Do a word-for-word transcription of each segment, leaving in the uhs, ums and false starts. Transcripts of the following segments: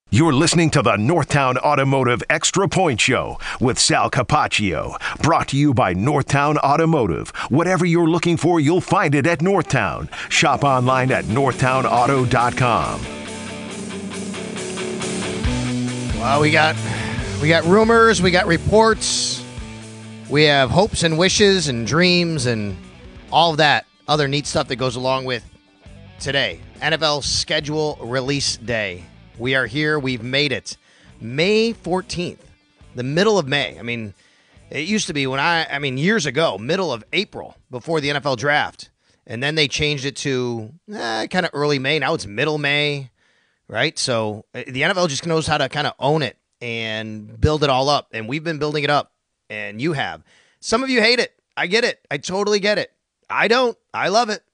You're listening to the Northtown Automotive Extra Point Show with Sal Capaccio. Brought to you by Northtown Automotive. Whatever you're looking for, you'll find it at Northtown. Shop online at northtown auto dot com. Well, we got we got rumors, we got reports, we have hopes and wishes and dreams and all of that other neat stuff that goes along with today. N F L schedule release day. We are here. We've made it. May fourteenth, the middle of May. I mean, it used to be when I, I mean, years ago, middle of April before the N F L draft. And then they changed it to eh, kind of early May. Now it's middle May, right? So the N F L just knows how to kind of own it and build it all up. And we've been building it up, and you have. Some of you hate it. I get it. I totally get it. I don't. I love it.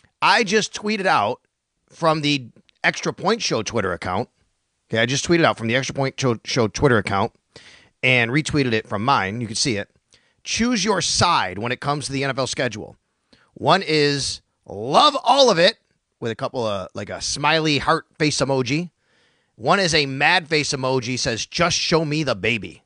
I just tweeted out from the Extra Point Show Twitter account. Okay, I just tweeted out from the Extra Point Show, Show Twitter account and retweeted it from mine. You can see it. Choose your side when it comes to the N F L schedule. One is love all of it with a couple of like a smiley heart face emoji. One is a mad face emoji, says just show me the baby.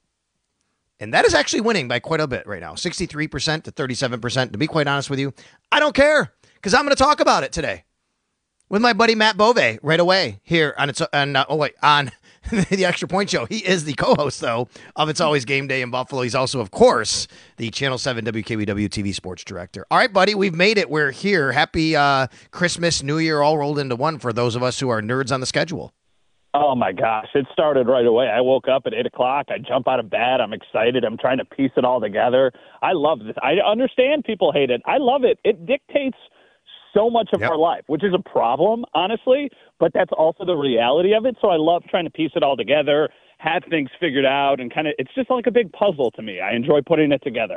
And that is actually winning by quite a bit right now. sixty-three percent to thirty-seven percent. To be quite honest with you, I don't care because I'm going to talk about it today with my buddy Matt Bove right away here on its on uh, oh wait on the Extra Point Show. He is the co-host though of It's Always Game Day in Buffalo. He's also, of course, the Channel seven W K B W T V sports director. All right, buddy, we've made it. We're here. Happy uh, Christmas, New Year, all rolled into one for those of us who are nerds on the schedule. Oh my gosh, it started right away. I woke up at eight o'clock. I jump out of bed. I'm excited. I'm trying to piece it all together. I love this. I understand people hate it. I love it. It dictates so much of yep. our life, which is a problem, honestly, but that's also the reality of it. So I love trying to piece it all together, have things figured out, and kind of, it's just like a big puzzle to me. I enjoy putting it together.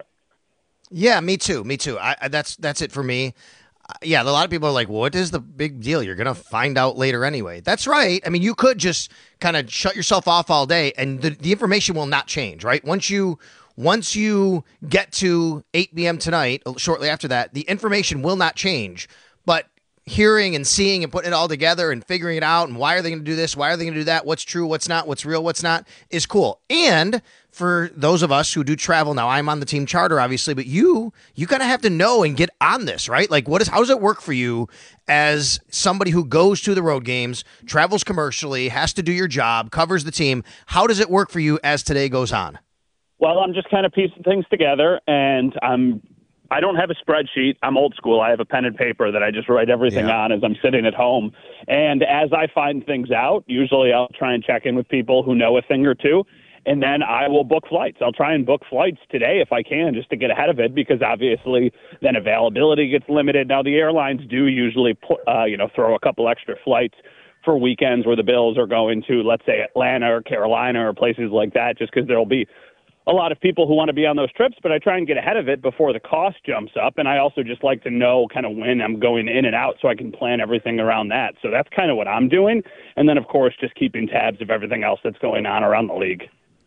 Yeah, me too. Me too. I, I that's, that's it for me. Uh, yeah. A lot of people are like, what is the big deal? You're going to find out later anyway. That's right. I mean, you could just kind of shut yourself off all day and the, the information will not change, right? Once you, Once you get to eight p.m. tonight, shortly after that, the information will not change. But hearing and seeing and putting it all together and figuring it out and why are they going to do this, why are they going to do that, what's true, what's not, what's real, what's not, is cool. And for those of us who do travel, now I'm on the team charter, obviously, but you, you kind of have to know and get on this, right? Like, what is, how does it work for you as somebody who goes to the road games, travels commercially, has to do your job, covers the team? How does it work for you as today goes on? Well, I'm just kind of piecing things together, and I'm I don't have a spreadsheet. I'm old school. I have a pen and paper that I just write everything yeah. on as I'm sitting at home. And as I find things out, usually I'll try and check in with people who know a thing or two, and then I will book flights. I'll try and book flights today if I can, just to get ahead of it, because obviously then availability gets limited. Now, the airlines do usually put, uh, you know, throw a couple extra flights for weekends where the Bills are going to, let's say, Atlanta or Carolina or places like that, just because there will be a lot of people who want to be on those trips, but I try and get ahead of it before the cost jumps up. And I also just like to know kind of when I'm going in and out so I can plan everything around that. So that's kind of what I'm doing. And then, of course, just keeping tabs of everything else that's going on around the league.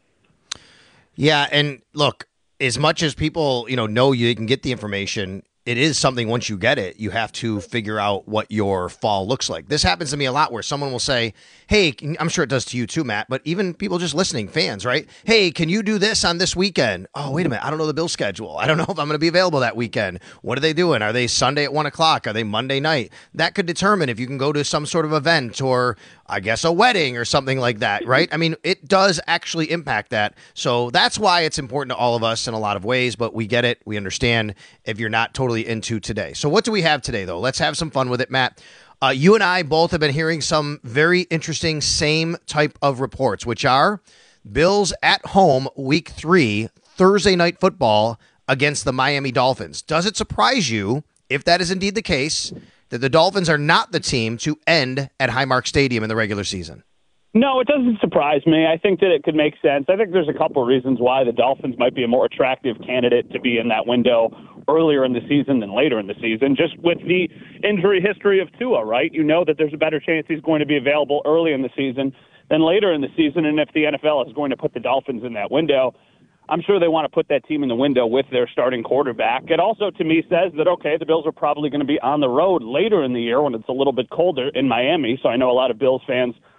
Yeah. And look, as much as people, you know, know you can get the information, it is something once you get it, you have to figure out what your fall looks like. This happens to me a lot where someone will say, hey, I'm sure it does to you too, Matt, but even people just listening, fans, right? Hey, can you do this on this weekend? Oh, wait a minute. I don't know the Bills schedule. I don't know if I'm going to be available that weekend. What are they doing? Are they Sunday at one o'clock? Are they Monday night? That could determine if you can go to some sort of event or I guess a wedding or something like that, right? I mean, it does actually impact that. So that's why it's important to all of us in a lot of ways, but we get it. We understand if you're not totally into today. So what do we have today, though? Let's have some fun with it, Matt. Uh, you and I both have been hearing some very interesting same type of reports, which are Bills at home week three, Thursday night football against the Miami Dolphins. Does it surprise you, if that is indeed the case, that the Dolphins are not the team to end at Highmark Stadium in the regular season? No, it doesn't surprise me. I think that it could make sense. I think there's a couple of reasons why the Dolphins might be a more attractive candidate to be in that window earlier in the season than later in the season, just with the injury history of Tua, right? You know that there's a better chance he's going to be available early in the season than later in the season, and if the N F L is going to put the Dolphins in that window, I'm sure they want to put that team in the window with their starting quarterback. It also, to me, says that, okay, the Bills are probably going to be on the road later in the year when it's a little bit colder in Miami, so I know a lot of Bills fans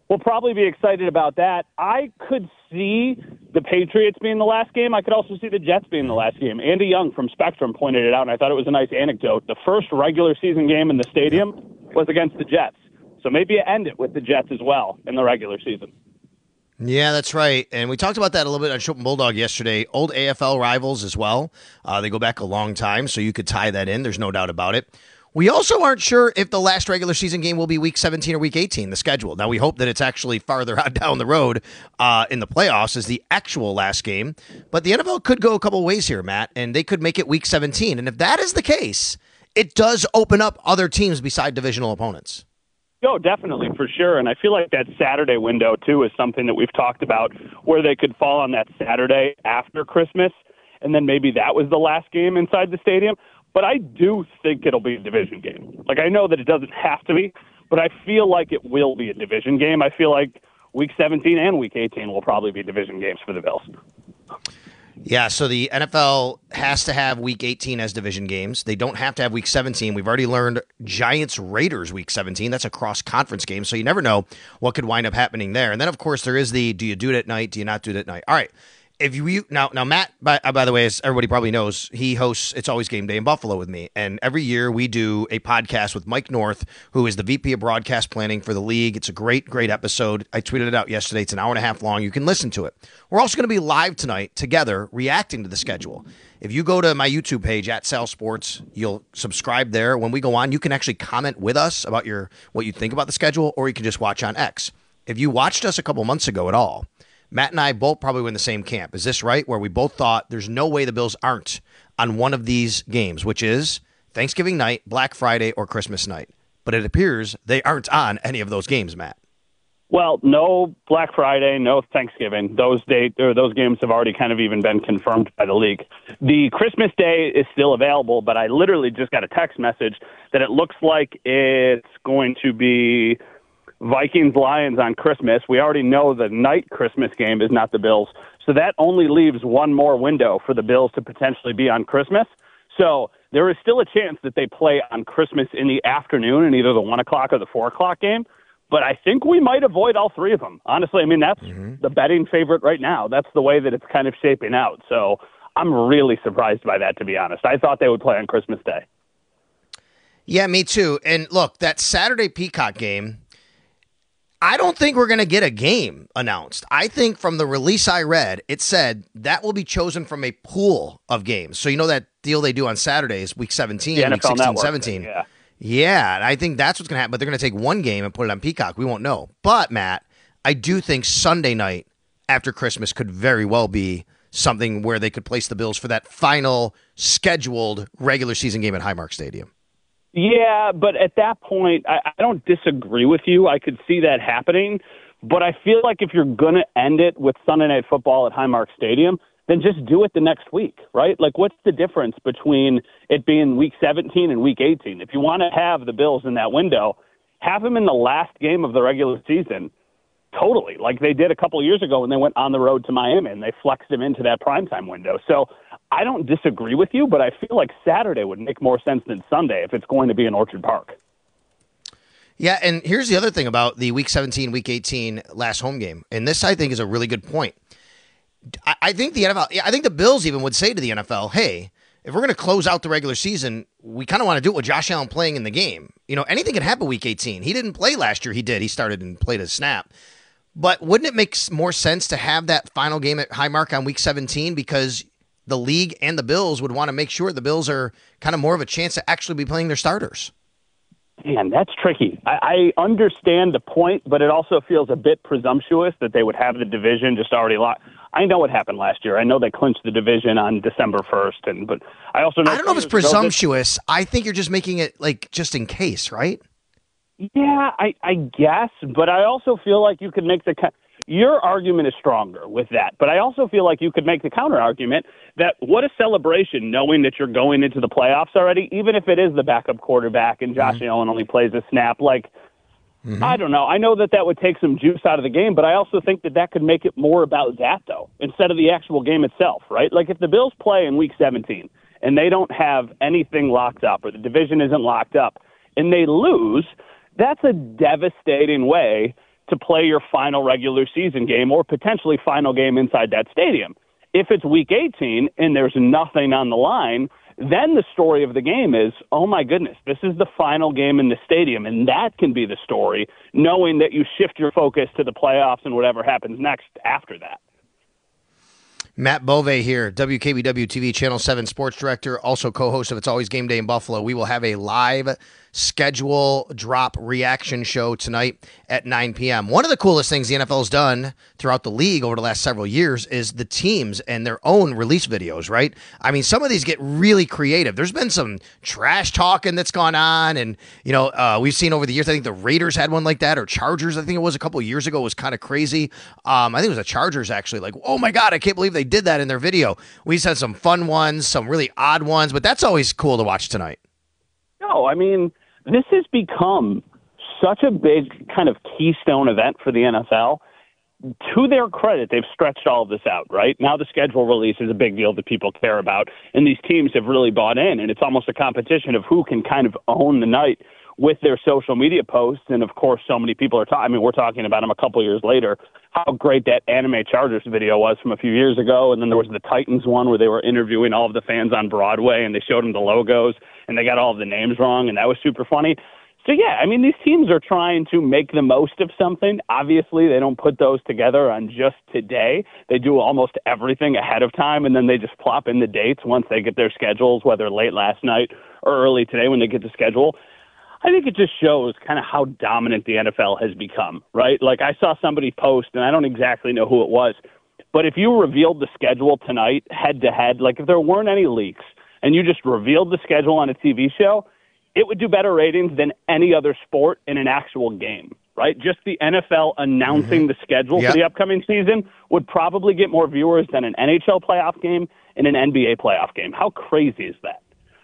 We'll probably be excited about that. I could see the Patriots being the last game. I could also see the Jets being the last game. Andy Young from Spectrum pointed it out, and I thought it was a nice anecdote. The first regular season game in the stadium was against the Jets. So maybe you end it with the Jets as well in the regular season. Yeah, that's right. And we talked about that a little bit on Schopp and Bulldog yesterday. Old A F L rivals as well. Uh, they go back a long time, so you could tie that in. There's no doubt about it. We also aren't sure if the last regular season game will be week seventeen or week eighteen, the schedule. Now, we hope that it's actually farther on down the road uh, in the playoffs as the actual last game. But the N F L could go a couple ways here, Matt, and they could make it week seventeen. And if that is the case, it does open up other teams beside divisional opponents. Oh, definitely, for sure. And I feel like that Saturday window, too, is something that we've talked about where they could fall on that Saturday after Christmas, and then maybe that was the last game inside the stadium. But I do think it'll be a division game. Like, I know that it doesn't have to be, but I feel like it will be a division game. I feel like week seventeen and week eighteen will probably be division games for the Bills. Yeah, so the N F L has to have week eighteen as division games. They don't have to have week seventeen. We've already learned Giants-Raiders week seventeen. That's a cross-conference game, so you never know what could wind up happening there. And then, of course, there is the do you do it at night, do you not do it at night? All right. If you now, now Matt, by, by the way, as everybody probably knows, he hosts It's Always Game Day in Buffalo with me. And every year we do a podcast with Mike North, who is the V P of Broadcast Planning for the league. It's a great, great episode. I tweeted it out yesterday. It's an hour and a half long. You can listen to it. We're also going to be live tonight together reacting to the schedule. If you go to my YouTube page at Sal Sports, you'll subscribe there. When we go on, you can actually comment with us about your what you think about the schedule, or you can just watch on X. If you watched us a couple months ago at all, Matt and I both probably were in the same camp. Is this right? Where we both thought there's no way the Bills aren't on one of these games, which is Thanksgiving night, Black Friday, or Christmas night. But it appears they aren't on any of those games, Matt. Well, no Black Friday, no Thanksgiving. Those date or those games have already kind of even been confirmed by the league. The Christmas Day is still available, but I literally just got a text message that it looks like it's going to be Vikings-Lions on Christmas. We already know the night Christmas game is not the Bills. So that only leaves one more window for the Bills to potentially be on Christmas. So there is still a chance that they play on Christmas in the afternoon in either the one o'clock or the four o'clock game. But I think we might avoid all three of them. Honestly, I mean, that's mm-hmm. the betting favorite right now. That's the way that it's kind of shaping out. So I'm really surprised by that, to be honest. I thought they would play on Christmas Day. Yeah, me too. And look, that Saturday Peacock game, I don't think we're going to get a game announced. I think from the release I read, it said that will be chosen from a pool of games. So you know that deal they do on Saturdays, week seventeen, week sixteen, Network, seventeen. Yeah. Yeah, and I think that's what's going to happen. But they're going to take one game and put it on Peacock. We won't know. But, Matt, I do think Sunday night after Christmas could very well be something where they could place the Bills for that final scheduled regular season game at Highmark Stadium. Yeah, but at that point, I, I don't disagree with you. I could see that happening. But I feel like if you're going to end it with Sunday Night Football at Highmark Stadium, then just do it the next week, right? Like, what's the difference between it being week seventeen and week eighteen? If you want to have the Bills in that window, have them in the last game of the regular season. Totally. Like they did a couple of years ago when they went on the road to Miami and they flexed him into that primetime window. So I don't disagree with you, but I feel like Saturday would make more sense than Sunday if it's going to be in Orchard Park. Yeah, and here's the other thing about the week seventeen, week eighteen last home game. And this, I think, is a really good point. I, I think the N F L, I think the Bills even would say to the N F L, hey, if we're going to close out the regular season, we kind of want to do it with Josh Allen playing in the game. You know, anything can happen week eighteen. He didn't play last year. He did. He started and played a snap. But wouldn't it make more sense to have that final game at Highmark on week seventeen because the league and the Bills would want to make sure the Bills are kind of more of a chance to actually be playing their starters? Man, that's tricky. I, I understand the point, but it also feels a bit presumptuous that they would have the division just already locked. I know what happened last year. I know they clinched the division on December first, and but I also know I don't know if it's presumptuous. I think you're just making it like just in case, right? Yeah, I, I guess, but I also feel like you could make the your argument is stronger with that. But I also feel like you could make the counter argument that what a celebration knowing that you're going into the playoffs already, even if it is the backup quarterback and Josh mm-hmm. Allen only plays a snap. Like, mm-hmm. I don't know. I know that that would take some juice out of the game, but I also think that that could make it more about that, though, instead of the actual game itself, right? Like, if the Bills play in week seventeen and they don't have anything locked up or the division isn't locked up and they lose, that's a devastating way to play your final regular season game or potentially final game inside that stadium. If it's week eighteen and there's nothing on the line, then the story of the game is, oh my goodness, this is the final game in the stadium, and that can be the story, knowing that you shift your focus to the playoffs and whatever happens next after that. Matt Bove here, W K B W T V Channel seven sports director, also co-host of It's Always Game Day in Buffalo. We will have a live schedule drop reaction show tonight at nine p.m. One of the coolest things the N F L has done throughout the league over the last several years is the teams and their own release videos, right? I mean, some of these get really creative. There's been some trash talking that's gone on, and, you know, uh, we've seen over the years, I think the Raiders had one like that, or Chargers, I think it was a couple of years ago, it was kind of crazy. Um, I think it was the Chargers, actually, like, oh my God, I can't believe they did that in their video. We've had some fun ones, some really odd ones, but that's always cool to watch tonight. No, I mean, this has become such a big kind of keystone event for the N F L. To their credit, they've stretched all of this out, right? Now the schedule release is a big deal that people care about, and these teams have really bought in, and it's almost a competition of who can kind of own the night with their social media posts. And, of course, so many people are talking. I mean, we're talking about them a couple years later, how great that Anime Chargers video was from a few years ago, and then there was the Titans one where they were interviewing all of the fans on Broadway, and they showed them the logos, and they got all of the names wrong, and that was super funny. So, yeah, I mean, these teams are trying to make the most of something. Obviously, they don't put those together on just today. They do almost everything ahead of time, and then they just plop in the dates once they get their schedules, whether late last night or early today when they get the schedule. I think it just shows kind of how dominant the N F L has become, right? Like, I saw somebody post, and I don't exactly know who it was, but if you revealed the schedule tonight head-to-head, like if there weren't any leaks, and you just revealed the schedule on a T V show, it would do better ratings than any other sport in an actual game, right? Just the N F L announcing mm-hmm. the schedule yep. for the upcoming season would probably get more viewers than an N H L playoff game and an N B A playoff game. How crazy is that?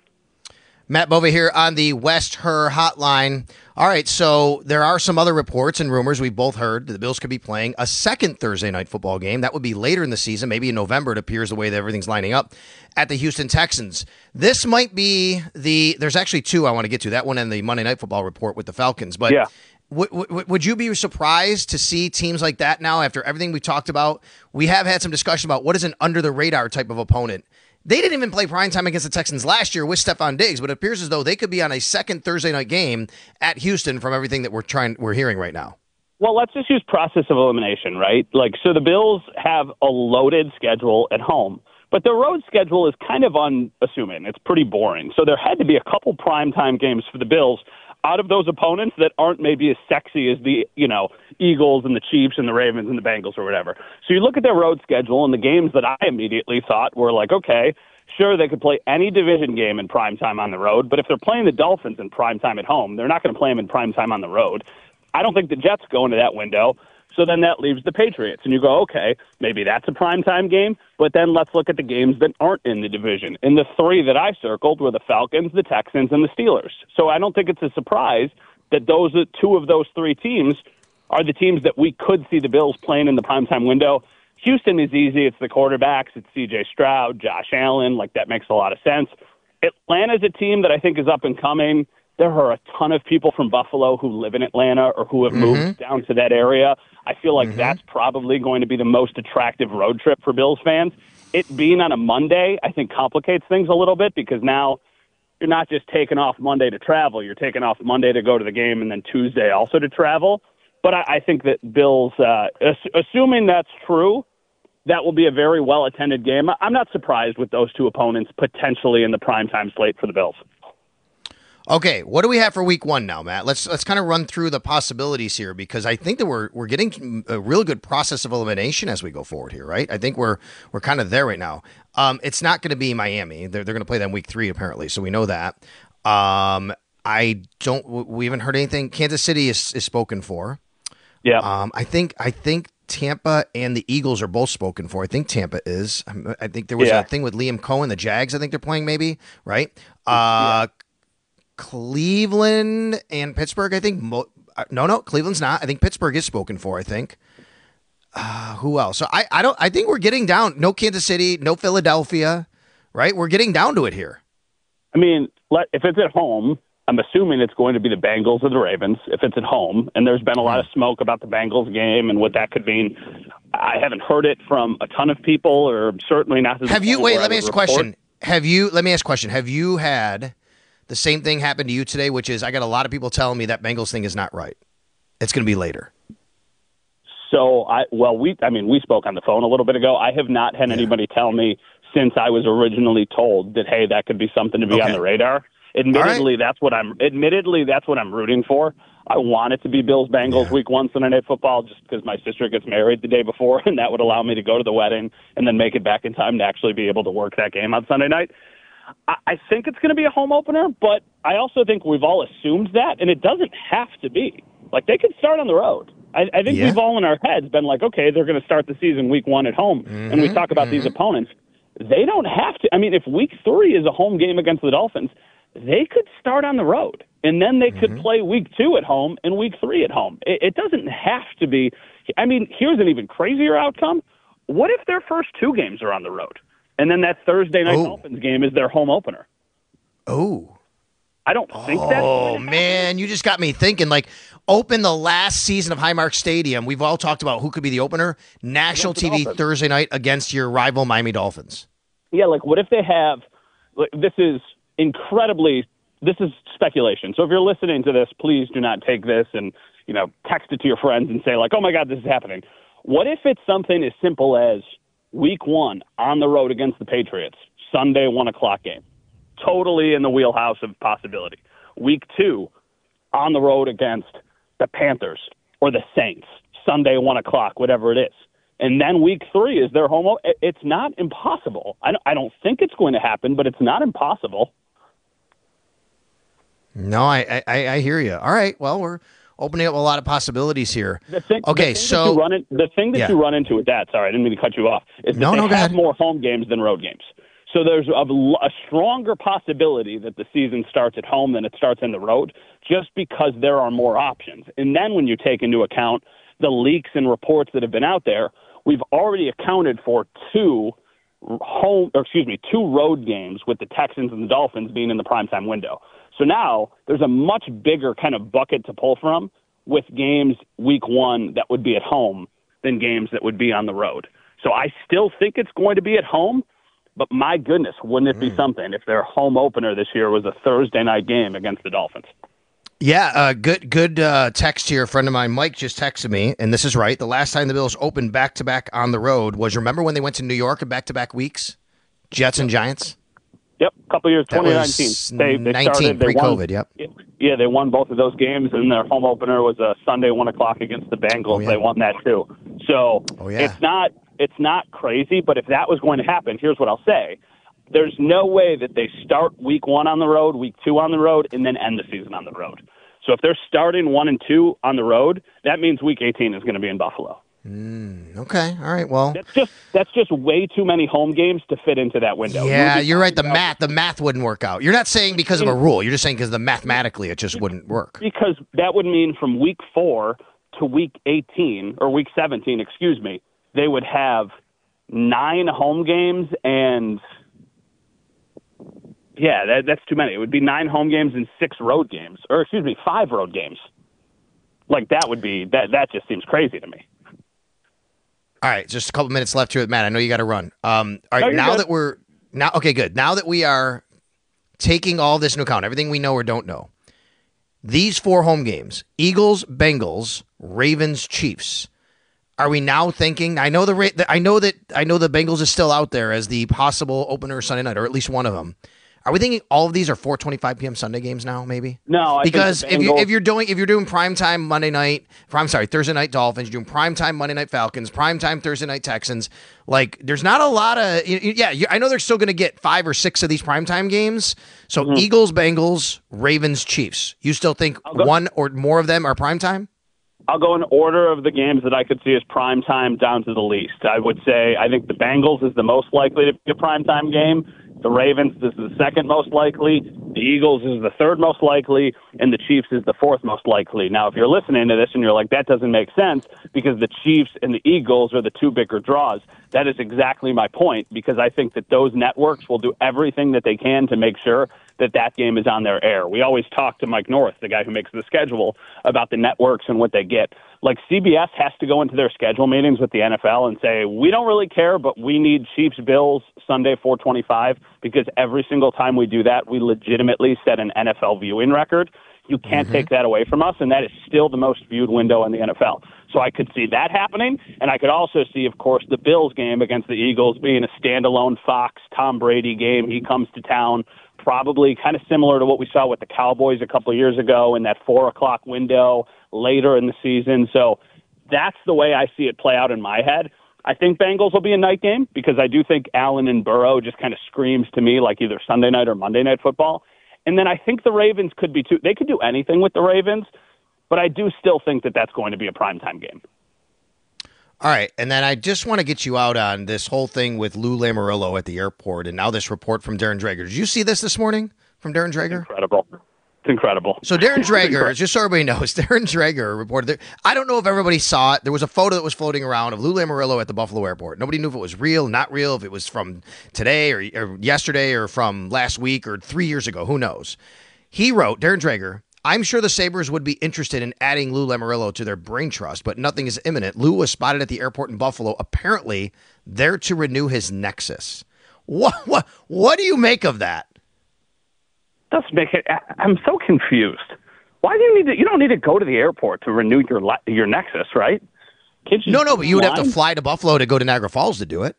Matt Bova here on the West Her Hotline. All right, so there are some other reports and rumors we've both heard that the Bills could be playing a second Thursday night football game. That would be later in the season, maybe in November, it appears the way that everything's lining up, at the Houston Texans. This might be the – there's actually two I want to get to, that one and the Monday Night Football report with the Falcons. But yeah. w- w- would you be surprised to see teams like that now after everything we talked about? We have had some discussion about what is an under-the-radar type of opponent. They didn't even play primetime against the Texans last year with Stephon Diggs, but it appears as though they could be on a second Thursday night game at Houston from everything that we're trying we're hearing right now. Well, let's just use process of elimination, right? Like, so the Bills have a loaded schedule at home, but their road schedule is kind of unassuming. It's pretty boring. So there had to be a couple primetime games for the Bills out of those opponents that aren't maybe as sexy as the, you know, Eagles and the Chiefs and the Ravens and the Bengals or whatever. So you look at their road schedule, and the games that I immediately thought were like, okay, sure, they could play any division game in primetime on the road, but if they're playing the Dolphins in primetime at home, they're not going to play them in primetime on the road. I don't think the Jets go into that window. So then that leaves the Patriots. And you go, okay, maybe that's a primetime game, but then let's look at the games that aren't in the division. And the three that I circled were the Falcons, the Texans, and the Steelers. So I don't think it's a surprise that those two of those three teams are the teams that we could see the Bills playing in the primetime window. Houston is easy. It's the quarterbacks. It's C J Stroud, Josh Allen. Like, that makes a lot of sense. Atlanta's a team that I think is up and coming. There are a ton of people from Buffalo who live in Atlanta or who have mm-hmm. moved down to that area. I feel like mm-hmm. that's probably going to be the most attractive road trip for Bills fans. It being on a Monday, I think, complicates things a little bit because now you're not just taking off Monday to travel. You're taking off Monday to go to the game and then Tuesday also to travel. But I, I think that Bills, uh, ass- assuming that's true, that will be a very well-attended game. I'm not surprised with those two opponents potentially in the primetime slate for the Bills. Okay, what do we have for week one now, Matt? Let's let's kind of run through the possibilities here because I think that we're we're getting a real good process of elimination as we go forward here, right? I think we're we're kind of there right now. Um, it's not going to be Miami. They're they're going to play them week three apparently, so we know that. Um, I don't. We haven't heard anything. Kansas City is, is spoken for. Yeah. Um, I think I think Tampa and the Eagles are both spoken for. I think Tampa is. I think there was yeah. a thing with Liam Cohen, the Jags. I think they're playing maybe, right? Uh, yeah. Cleveland and Pittsburgh, I think. Mo- no, no, Cleveland's not. I think Pittsburgh is spoken for, I think. Uh, who else? So I, I don't. I think we're getting down. No Kansas City, no Philadelphia, right? We're getting down to it here. I mean, let, if it's at home, I'm assuming it's going to be the Bengals or the Ravens if it's at home. And there's been a lot of smoke about the Bengals game and what that could mean. I haven't heard it from a ton of people, or certainly not. To the Have you? point Wait, where I let me would ask a report. question. Have you? Let me ask a question. Have you had the same thing happen to you today? Which is, I got a lot of people telling me that Bengals thing is not right. It's going to be later. So I well we I mean we spoke on the phone a little bit ago. I have not had Yeah. anybody tell me since I was originally told that, hey, that could be something to be Okay. on the radar. Admittedly, that's what I'm admittedly that's what I'm rooting for. I want it to be Bills Bengals Yeah. week one Sunday Night Football just because my sister gets married the day before, and that would allow me to go to the wedding and then make it back in time to actually be able to work that game on Sunday night. I, I think it's going to be a home opener, but I also think we've all assumed that, and it doesn't have to be. Like, they could start on the road. I, I think Yeah. we've all in our heads been like, okay, they're going to start the season week one at home, Mm-hmm, and we talk about these opponents. They don't have to. I mean, if week three is a home game against the Dolphins, they could start on the road, and then they could Mm-hmm. play week two at home and week three at home. It, it doesn't have to be. I mean, here's an even crazier outcome. What if their first two games are on the road, and then that Thursday night Oh. Dolphins game is their home opener? Oh. I don't think that's Oh, going to happen. man, you just got me thinking. Like, open the last season of Highmark Stadium. We've all talked about who could be the opener. National Against the T V Dolphins. Thursday night against your rival Miami Dolphins. Yeah, like what if they have like, this is incredibly this is speculation. So if you're listening to this, please do not take this and, you know, text it to your friends and say like, "Oh my god, this is happening." What if it's something as simple as week one on the road against the Patriots, Sunday one o'clock game. Totally in the wheelhouse of possibility. Week two on the road against the Panthers or the Saints, Sunday one o'clock, whatever it is. And then week three is their home. It's not impossible. I don't, I don't think it's going to happen, but it's not impossible. No, I, I, I hear you. All right. Well, we're opening up a lot of possibilities here. The thing, Okay, the thing so- that you run in, the thing that Yeah. you run into with that, sorry, I didn't mean to cut you off, is that No, they no, go have ahead. more home games than road games. So there's a, a stronger possibility that the season starts at home than it starts in the road, just because there are more options. And then when you take into account the leaks and reports that have been out there, we've already accounted for two home, or excuse me, two road games with the Texans and the Dolphins being in the primetime window. So now there's a much bigger kind of bucket to pull from with games week one that would be at home than games that would be on the road. So I still think it's going to be at home, but my goodness, wouldn't it be Mm. something if their home opener this year was a Thursday night game against the Dolphins? Yeah, uh, good good uh, text here. A friend of mine, Mike, just texted me, and this is right. The last time the Bills opened back-to-back on the road was, remember when they went to New York in back-to-back weeks? Jets and Giants? Yep, a couple years, That twenty was nineteen. They, they nineteen, started, they pre-COVID, won, yep. Yeah, they won both of those games, and their home opener was a Sunday one o'clock against the Bengals. Oh, yeah. They won that too. So Oh, yeah. it's not it's not crazy, but if that was going to happen, here's what I'll say. There's no way that they start week one on the road, week two on the road, and then end the season on the road. So if they're starting one and two on the road, that means week eighteen is going to be in Buffalo. Okay, all right, well. That's just that's just way too many home games to fit into that window. Yeah, Moving you're right. The out- math, the math wouldn't work out. You're not saying because of a rule. You're just saying because the mathematically it just wouldn't work. Because that would mean from week four to week eighteen, or week seventeen, excuse me, they would have nine home games and, yeah, that, that's too many. It would be nine home games and six road games, or excuse me, five road games. Like that would be, that, that just seems crazy to me. All right, just a couple minutes left here with Matt. I know you got to run. Um, all No, right, you're now good. that we're now okay, good. Now that we are taking all this into account, everything we know or don't know, these four home games: Eagles, Bengals, Ravens, Chiefs. Are we now thinking? I know the Ra- I know that I know the Bengals is still out there as the possible opener Sunday night, or at least one of them. Are we thinking all of these are four twenty-five p.m. Sunday games now? Maybe No, I think because the if you Bengals- if you're doing if you're doing primetime Monday night, I'm sorry, Thursday night Dolphins, you're doing primetime Monday night Falcons, primetime Thursday night Texans. Like, there's not a lot of y- y- yeah. You, I know they're still going to get five or six of these primetime games. So Mm-hmm. Eagles, Bengals, Ravens, Chiefs. You still think go- one or more of them are primetime? I'll go in order of the games that I could see as prime time down to the least. I would say I think the Bengals is the most likely to be a prime time game. The Ravens is the second most likely. The Eagles is the third most likely, and the Chiefs is the fourth most likely. Now, if you're listening to this and you're like, that doesn't make sense because the Chiefs and the Eagles are the two bigger draws, that is exactly my point, because I think that those networks will do everything that they can to make sure that that game is on their air. We always talk to Mike North, the guy who makes the schedule, about the networks and what they get. Like, C B S has to go into their schedule meetings with the N F L and say, we don't really care, but we need Chiefs-Bills Sunday four twenty-five, because every single time we do that, we legitimately set an N F L viewing record. You can't mm-hmm. take that away from us, and that is still the most viewed window in the N F L. So I could see that happening, and I could also see, of course, the Bills game against the Eagles being a standalone Fox Tom Brady game. He comes to town, probably kind of similar to what we saw with the Cowboys a couple of years ago in that four o'clock window later in the season. So that's the way I see it play out in my head. I think Bengals will be a night game because I do think Allen and Burrow just kind of screams to me like either Sunday night or Monday night football. And then I think the Ravens could be too. They could do anything with the Ravens, but I do still think that that's going to be a primetime game. All right, and then I just want to get you out on this whole thing with Lou Lamoriello at the airport, and now this report from Darren Dreger. Did you see this this morning from Darren Dreger? Incredible. It's incredible. So Darren Dreger, just so everybody knows, Darren Dreger reported that, I don't know if everybody saw it. There was a photo that was floating around of Lou Lamoriello at the Buffalo airport. Nobody knew if it was real, not real, if it was from today or, or yesterday or from last week or three years ago. Who knows? He wrote, Darren Dreger, I'm sure the Sabres would be interested in adding Lou Lamoriello to their brain trust, but nothing is imminent. Lou was spotted at the airport in Buffalo, apparently there to renew his Nexus. What, what, what do you make of that? Does make it. I'm so confused. Why do you need to? You don't need to go to the airport to renew your your Nexus, right? Can't you no, no, but you would have to fly to Buffalo to go to Niagara Falls to do it.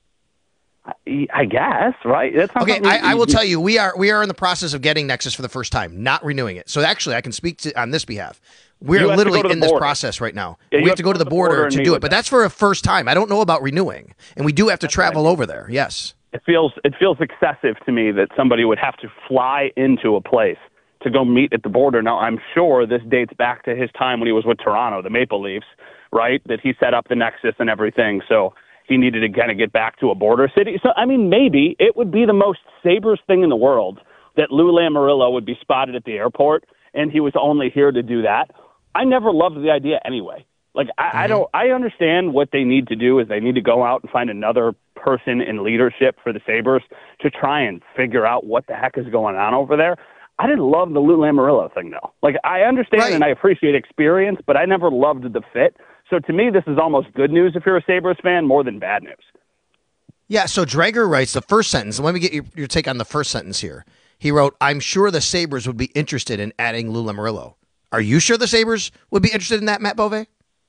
I, I guess, right? That's not okay. I, I will tell you, we are we are in the process of getting Nexus for the first time, not renewing it. So actually, I can speak to on this behalf. We're literally in this process right now. Yeah, we have to go to the border, border to do it, but that's for a first time. I don't know about renewing, and we do have to that's travel right. over there. Yes. It feels it feels excessive to me that somebody would have to fly into a place to go meet at the border. Now, I'm sure this dates back to his time when he was with Toronto, the Maple Leafs, right? That he set up the Nexus and everything. So he needed to kind of get back to a border city. So, I mean, maybe it would be the most Sabres thing in the world that Lou Lamoriello would be spotted at the airport, and he was only here to do that. I never loved the idea anyway. Like, I, mm-hmm. I don't, I understand what they need to do is they need to go out and find another person in leadership for the Sabres to try and figure out what the heck is going on over there. I didn't love the Lou Lamoriello thing, though. Like, I understand right. and I appreciate experience, but I never loved the fit. So to me, this is almost good news if you're a Sabres fan, more than bad news. Yeah, so Dreger writes the first sentence. Let me get your, your take on the first sentence here. He wrote, I'm sure the Sabres would be interested in adding Lou Lamoriello. Are you sure the Sabres would be interested in that, Matt Bove?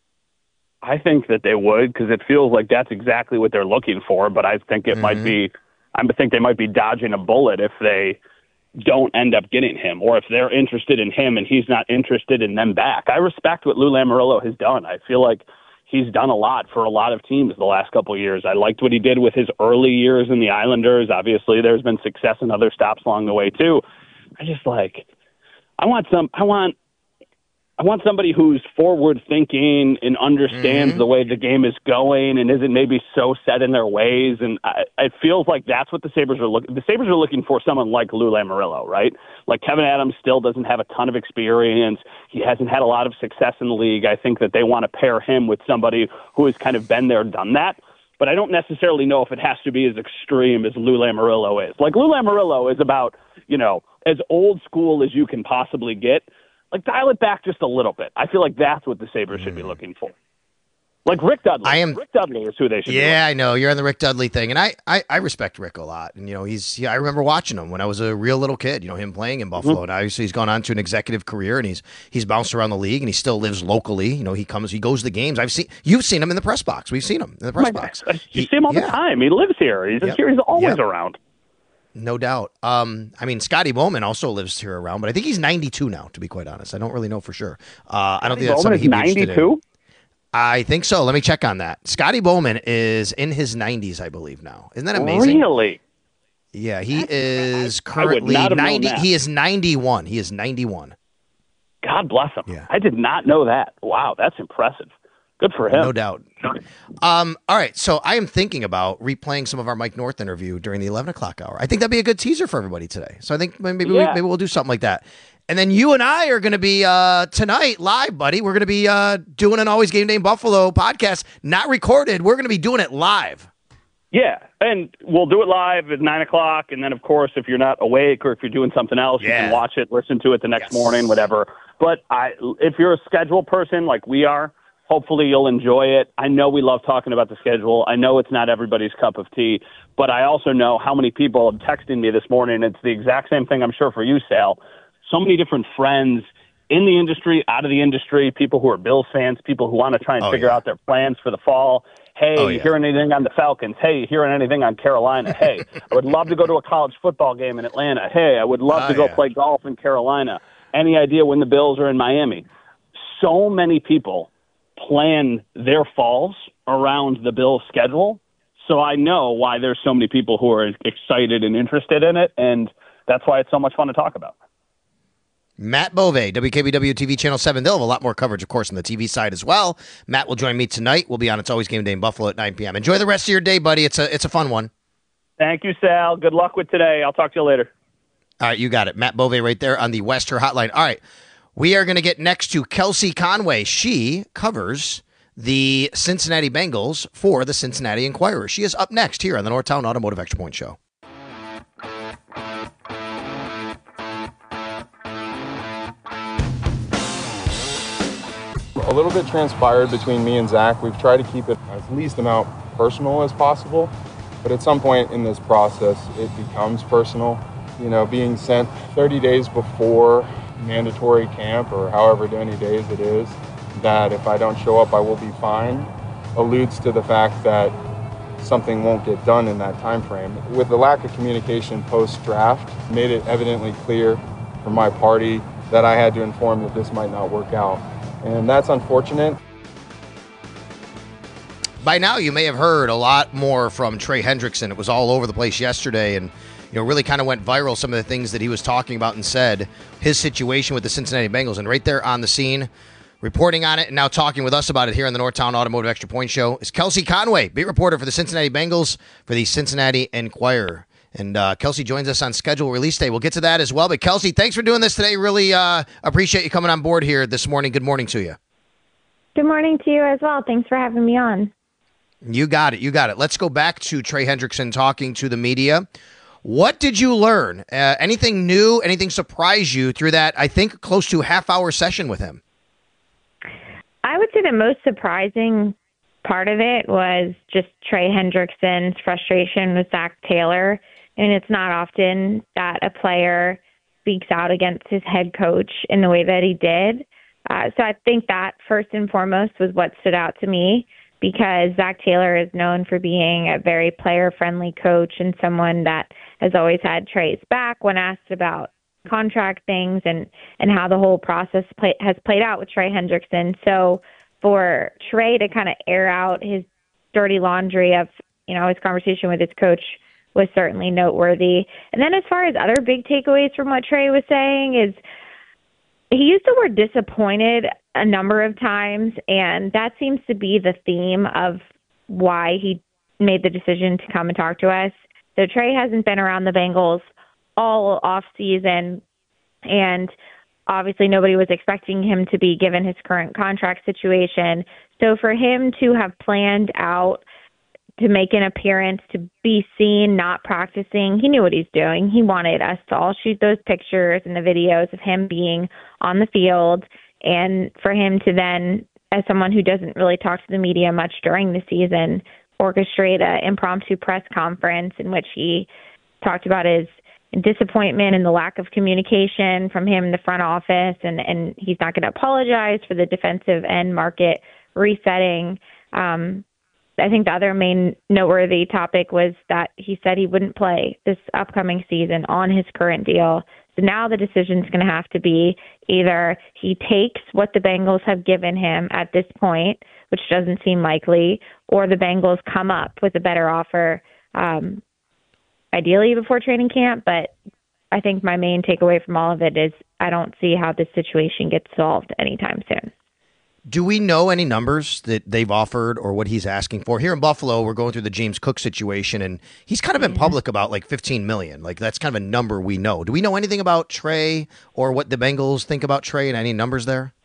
I think that they would, because it feels like that's exactly what they're looking for. But I think it mm-hmm. might be, I think they might be dodging a bullet if they don't end up getting him, or if they're interested in him and he's not interested in them back. I respect what Lou Lamoriello has done. I feel like he's done a lot for a lot of teams the last couple of years. I liked what he did with his early years in the Islanders. Obviously, there's been success in other stops along the way too. I just like, I want some, I want. I want somebody who's forward-thinking and understands mm-hmm. the way the game is going and isn't maybe so set in their ways. And I, it feels like that's what the Sabres are looking. The Sabres are looking for someone like Lou Lamoriello, right? Like Kevin Adams still doesn't have a ton of experience. He hasn't had a lot of success in the league. I think that they want to pair him with somebody who has kind of been there, done that. But I don't necessarily know if it has to be as extreme as Lou Lamoriello is. Like Lou Lamoriello is about, you know, as old school as you can possibly get. Like, dial it back just a little bit. I feel like that's what the Sabres should be looking for. Like Rick Dudley. I am, Rick Dudley is who they should yeah, be. I know. You're on the Rick Dudley thing. And I, I, I respect Rick a lot. And, you know, he's, yeah, I remember watching him when I was a real little kid, you know, him playing in Buffalo. Mm-hmm. And obviously he's gone on to an executive career and he's he's bounced around the league and he still lives locally. You know, he comes, he goes to the games. I've seen, you've seen him in the press box. We've seen him in the press My, box. You he, see him all yeah. the time. He lives here. He's yep. here. He's always yep. around. No doubt. Um, I mean, Scotty Bowman also lives here around, but I think he's ninety-two now, to be quite honest. I don't really know for sure. Uh, I don't think that's something he'd be interested in. ninety-two? I think so. Let me check on that. Scotty Bowman is in his nineties, I believe, now. Isn't that amazing? Really? Yeah, he that's, is I, currently I ninety. He is ninety-one. He is ninety-one. God bless him. Yeah. I did not know that. Wow, that's impressive. Good for him. No doubt. Um, all right, so I am thinking about replaying some of our Mike North interview during the eleven o'clock hour. I think that'd be a good teaser for everybody today. So I think maybe we, Yeah. maybe we'll do something like that. And then you and I are going to be uh, tonight live, buddy. We're going to be uh, doing an Always Game Day in Buffalo podcast, not recorded. We're going to be doing it live. Yeah, and we'll do it live at nine o'clock, and then, of course, if you're not awake or if you're doing something else, Yeah. you can watch it, listen to it the next Yes. morning, whatever. But I, if you're a schedule person like we are, hopefully you'll enjoy it. I know we love talking about the schedule. I know it's not everybody's cup of tea, but I also know how many people have texted me this morning. It's the exact same thing, I'm sure, for you, Sal. So many different friends in the industry, out of the industry, people who are Bills fans, people who want to try and Oh, figure yeah. out their plans for the fall. Hey, Oh, you yeah. hearing anything on the Falcons? Hey, you hearing anything on Carolina? Hey, I would love to go to a college football game in Atlanta. Hey, I would love Oh, to go yeah. play golf in Carolina. Any idea when the Bills are in Miami? So many people plan their falls around the Bills' schedule. So I know why there's so many people who are excited and interested in it, and that's why it's so much fun to talk about. Matt Bove, W K B W T V Channel seven. They'll have a lot more coverage, of course, on the T V side as well. Matt will join me tonight. We'll be on It's Always Game Day in Buffalo at nine p.m. Enjoy the rest of your day, buddy. It's a it's a fun one. Thank you, Sal. Good luck with today. I'll talk to you later. All right, you got it. Matt Bove right there on the Wester Hotline. All right, we are going to get next to Kelsey Conway. She covers the Cincinnati Bengals for the Cincinnati Enquirer. She is up next here on the Northtown Automotive Extra Point Show. A little bit transpired between me and Zach. We've tried to keep it as least amount personal as possible, but at some point in this process, it becomes personal. You know, being sent thirty days before mandatory camp, or however many days it is, that if I don't show up, I will be fined, alludes to the fact that something won't get done in that time frame. With the lack of communication post-draft, made it evidently clear from my party that I had to inform that this might not work out. And that's unfortunate. By now, you may have heard a lot more from Trey Hendrickson. It was all over the place yesterday, and you know, really kind of went viral, some of the things that he was talking about and said, his situation with the Cincinnati Bengals. And right there on the scene, reporting on it and now talking with us about it here on the Northtown Automotive Extra Point Show is Kelsey Conway, beat reporter for the Cincinnati Bengals for the Cincinnati Enquirer. And uh, Kelsey joins us on schedule release day. We'll get to that as well. But Kelsey, thanks for doing this today. Really uh, appreciate you coming on board here this morning. Good morning to you. Good morning to you as well. Thanks for having me on. You got it. You got it. Let's go back to Trey Hendrickson talking to the media. What did you learn? Uh, anything new? Anything surprise you through that, I think, close to half-hour session with him? I would say the most surprising part of it was just Trey Hendrickson's frustration with Zach Taylor. And it's not often that a player speaks out against his head coach in the way that he did. Uh, so I think that first and foremost was what stood out to me, because Zach Taylor is known for being a very player-friendly coach and someone that has always had Trey's back when asked about contract things and, and how the whole process play, has played out with Trey Hendrickson. So for Trey to kind of air out his dirty laundry of, you know, his conversation with his coach was certainly noteworthy. And then as far as other big takeaways from what Trey was saying is he used the word disappointed a number of times, and that seems to be the theme of why he made the decision to come and talk to us. So Trey hasn't been around the Bengals all off season, and obviously nobody was expecting him to be given his current contract situation. So for him to have planned out to make an appearance, to be seen not practicing, he knew what he's doing. He wanted us to all shoot those pictures and the videos of him being on the field, and for him to then, as someone who doesn't really talk to the media much during the season, orchestrate an impromptu press conference in which he talked about his disappointment and the lack of communication from him in the front office, and, and he's not going to apologize for the defensive end market resetting. Um, I think the other main noteworthy topic was that he said he wouldn't play this upcoming season on his current deal. So now the decision's going to have to be either he takes what the Bengals have given him at this point, which doesn't seem likely, or the Bengals come up with a better offer, um, ideally before training camp. But I think my main takeaway from all of it is I don't see how this situation gets solved anytime soon. Do we know any numbers that they've offered or what he's asking for? Here in Buffalo, we're going through the James Cook situation, and he's kind of been public about like fifteen million dollars. Like that's kind of a number we know. Do we know anything about Trey or what the Bengals think about Trey and any numbers there?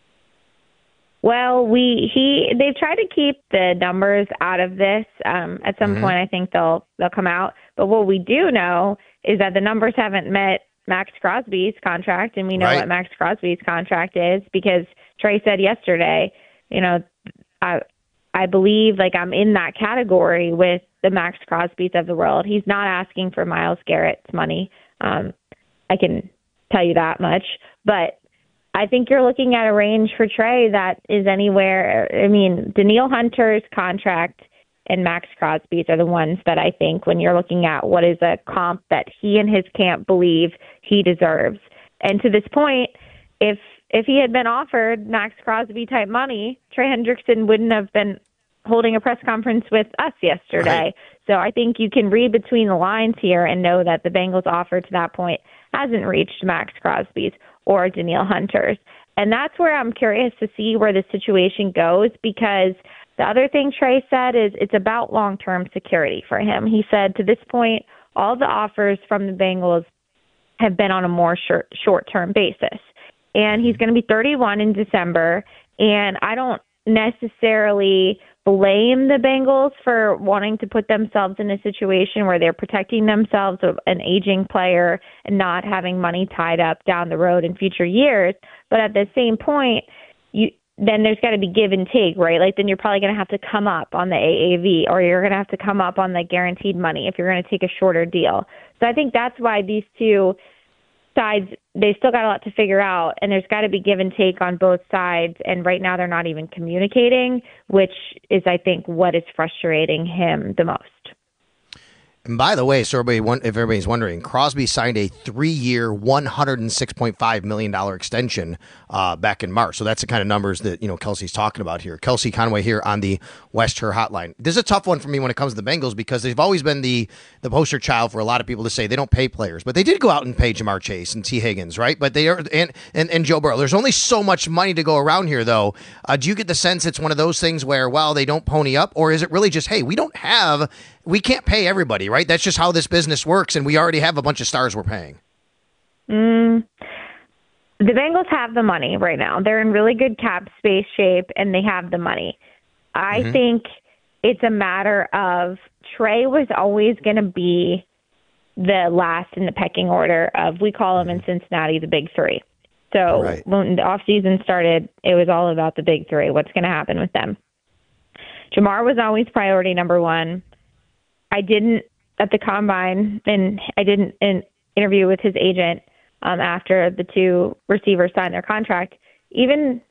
Well, we he they've tried to keep the numbers out of this. Um, at some mm-hmm. point, I think they'll they'll come out. But what we do know is that the numbers haven't met Max Crosby's contract, and we know right. what Max Crosby's contract is because Trey said yesterday, you know, I I believe like I'm in that category with the Max Crosby's of the world. He's not asking for Myles Garrett's money. Um, I can tell you that much. But I think you're looking at a range for Trey that is anywhere. I mean, Danielle Hunter's contract and Max Crosby's are the ones that I think when you're looking at what is a comp that he and his camp believe he deserves. And to this point, if if he had been offered Max Crosby type money, Trey Hendrickson wouldn't have been holding a press conference with us yesterday. Right. So I think you can read between the lines here and know that the Bengals offer to that point hasn't reached Max Crosby's or Danielle Hunter's. And that's where I'm curious to see where the situation goes, because the other thing Trey said is it's about long-term security for him. He said to this point, all the offers from the Bengals have been on a more short, short-term basis. And he's going to be thirty-one in December, and I don't necessarily blame the Bengals for wanting to put themselves in a situation where they're protecting themselves of an aging player and not having money tied up down the road in future years. But at the same point, you then there's got to be give and take, right? Like then you're probably going to have to come up on the A A V, or you're going to have to come up on the guaranteed money if you're going to take a shorter deal. So I think that's why these two sides, they still got a lot to figure out, and there's got to be give and take on both sides. And right now they're not even communicating, which is, I think, what is frustrating him the most. And by the way, so everybody, if everybody's wondering, Crosby signed a three-year, one hundred six point five million dollars extension uh, back in March. So that's the kind of numbers that, you know, Kelsey's talking about here. Kelsey Conway here on the West Her Hotline. This is a tough one for me when it comes to the Bengals because they've always been the, the poster child for a lot of people to say they don't pay players. But they did go out and pay Jamar Chase and T. Higgins, right? But they are and, and, and Joe Burrow. There's only so much money to go around here, though. Uh, do you get the sense it's one of those things where, well, they don't pony up? Or is it really just, hey, we don't have... we can't pay everybody, right? That's just how this business works, and we already have a bunch of stars we're paying. Mm, the Bengals have the money right now. They're in really good cap space shape, and they have the money. I mm-hmm. think it's a matter of Trey was always going to be the last in the pecking order of, we call them in Cincinnati, the big three. So right. when the offseason started, it was all about the big three. What's going to happen with them? Jamar was always priority number one. I didn't at the combine, and I didn't in interview with his agent um, after the two receivers signed their contract. Even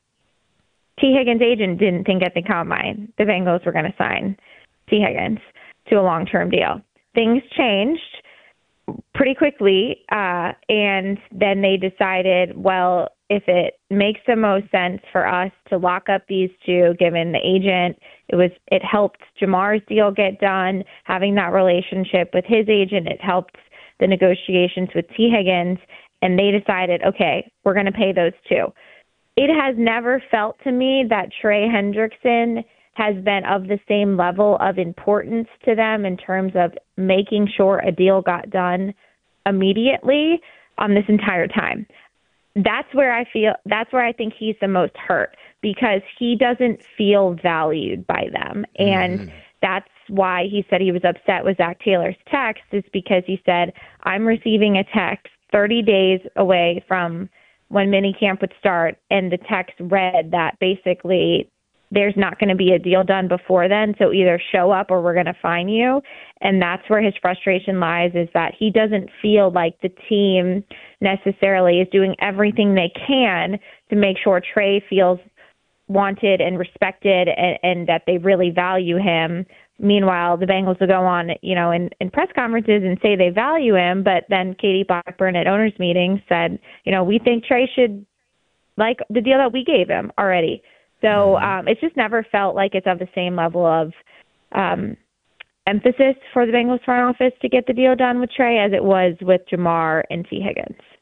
T. Higgins' agent didn't think at the combine the Bengals were going to sign T. Higgins to a long-term deal. Things changed pretty quickly, uh, and then they decided, well, if it makes the most sense for us to lock up these two, given the agent, it was it helped Jamar's deal get done. Having that relationship with his agent, it helped the negotiations with T. Higgins, and they decided, okay, we're going to pay those two. It has never felt to me that Trey Hendrickson has been of the same level of importance to them in terms of making sure a deal got done immediately on this entire time. That's where I feel, that's where I think he's the most hurt, because he doesn't feel valued by them. And mm. that's why he said he was upset with Zach Taylor's text, is because he said, I'm receiving a text thirty days away from when minicamp would start, and the text read that basically there's not going to be a deal done before then, so either show up or we're going to fine you. And that's where his frustration lies, is that he doesn't feel like the team necessarily is doing everything they can to make sure Trey feels wanted and respected, and, and that they really value him. Meanwhile, the Bengals will go on, you know, in, in press conferences and say they value him, but then Katie Blackburn at owners' meeting said, you know, we think Trey should like the deal that we gave him already. So um, it's just never felt like it's of the same level of um, emphasis for the Bengals front office to get the deal done with Trey as it was with Jamar and T. Higgins.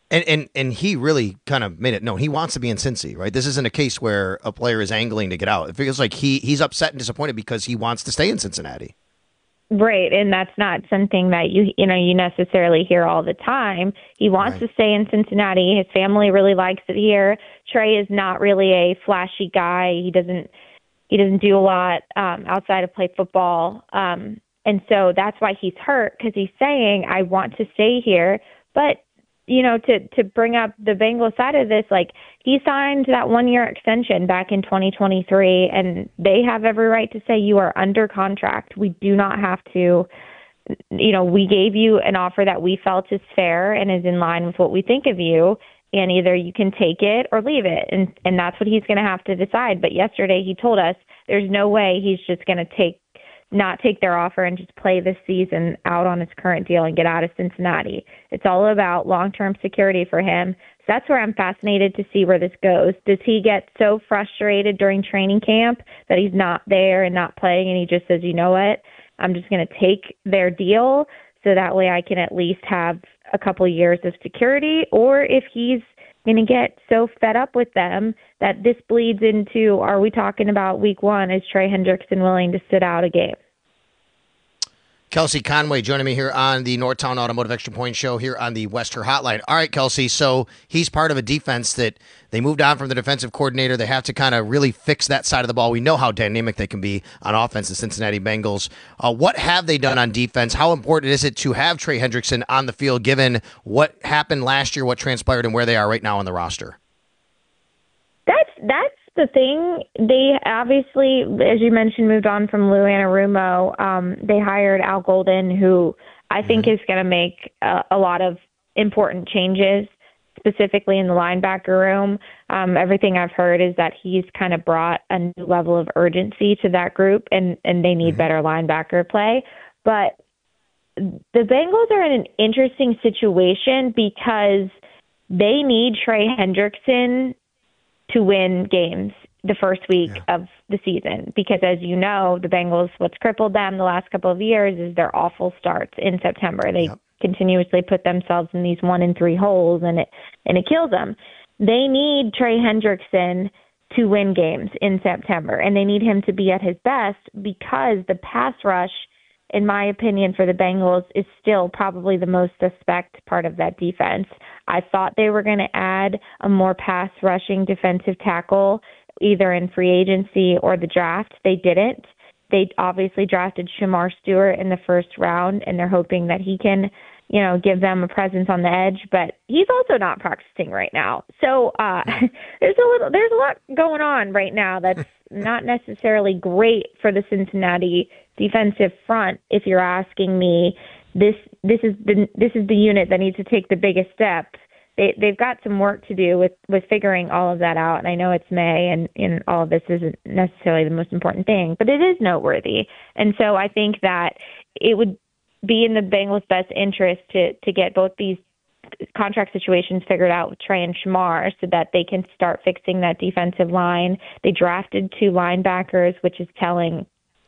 And, and and he really kind of made it known he wants to be in Cincy, right? This isn't a case where a player is angling to get out. It feels like he he's upset and disappointed because he wants to stay in Cincinnati. Right, and that's not something that you you know you necessarily hear all the time. He wants Right. to stay in Cincinnati. His family really likes it here. Trey is not really a flashy guy. He doesn't he doesn't do a lot um, outside of play football, um, and so that's why he's hurt because he's saying, "I want to stay here," but you know, to to bring up the Bengals side of this, like he signed that one year extension back in twenty twenty-three, and they have every right to say you are under contract. We do not have to, you know, we gave you an offer that we felt is fair and is in line with what we think of you, and either you can take it or leave it, and and that's what he's going to have to decide. But yesterday he told us there's no way he's just going to take. not take their offer and just play this season out on his current deal and get out of Cincinnati. It's all about long-term security for him. So that's where I'm fascinated to see where this goes. Does he get so frustrated during training camp that he's not there and not playing and he just says, you know what, I'm just going to take their deal so that way I can at least have a couple years of security? Or if he's going to get so fed up with them that this bleeds into, are we talking about week one? Is Trey Hendrickson willing to sit out a game? Kelsey Conway joining me here on the Northtown Automotive Extra Point Show here on the Western Hotline. All right, Kelsey, so he's part of a defense that they moved on from the defensive coordinator. They have to kind of really fix that side of the ball. We know how dynamic they can be on offense, the Cincinnati Bengals. Uh, what have they done on defense? How important is it to have Trey Hendrickson on the field given what happened last year, what transpired, and where they are right now on the roster? That's that's the thing. They obviously, as you mentioned, moved on from Lou Anarumo. Um, they hired Al Golden, who I think mm-hmm. is going to make a, a lot of important changes, specifically in the linebacker room. Um, everything I've heard is that he's kind of brought a new level of urgency to that group, and, and they need mm-hmm. better linebacker play. But the Bengals are in an interesting situation because they need Trey Hendrickson to win games the first week yeah. of the season. Because as you know, the Bengals, what's crippled them the last couple of years is their awful starts in September. They yep. continuously put themselves in these one and three holes, and it and it kills them. They need Trey Hendrickson to win games in September, and they need him to be at his best because the pass rush, in my opinion, for the Bengals is still probably the most suspect part of that defense. I thought they were going to add a more pass rushing defensive tackle either in free agency or the draft. They didn't. They obviously drafted Shamar Stewart in the first round, and they're hoping that he can, you know, give them a presence on the edge, but he's also not practicing right now. So uh, there's a little, there's a lot going on right now that's not necessarily great for the Cincinnati defensive front. If you're asking me, this this is the this is the unit that needs to take the biggest steps. They they've got some work to do with, with figuring all of that out. And I know it's May, and, and all of this isn't necessarily the most important thing, but it is noteworthy. And so I think that it would be in the Bengals' best interest to to get both these contract situations figured out with Trey and Shamar so that they can start fixing that defensive line. They drafted two linebackers, which is telling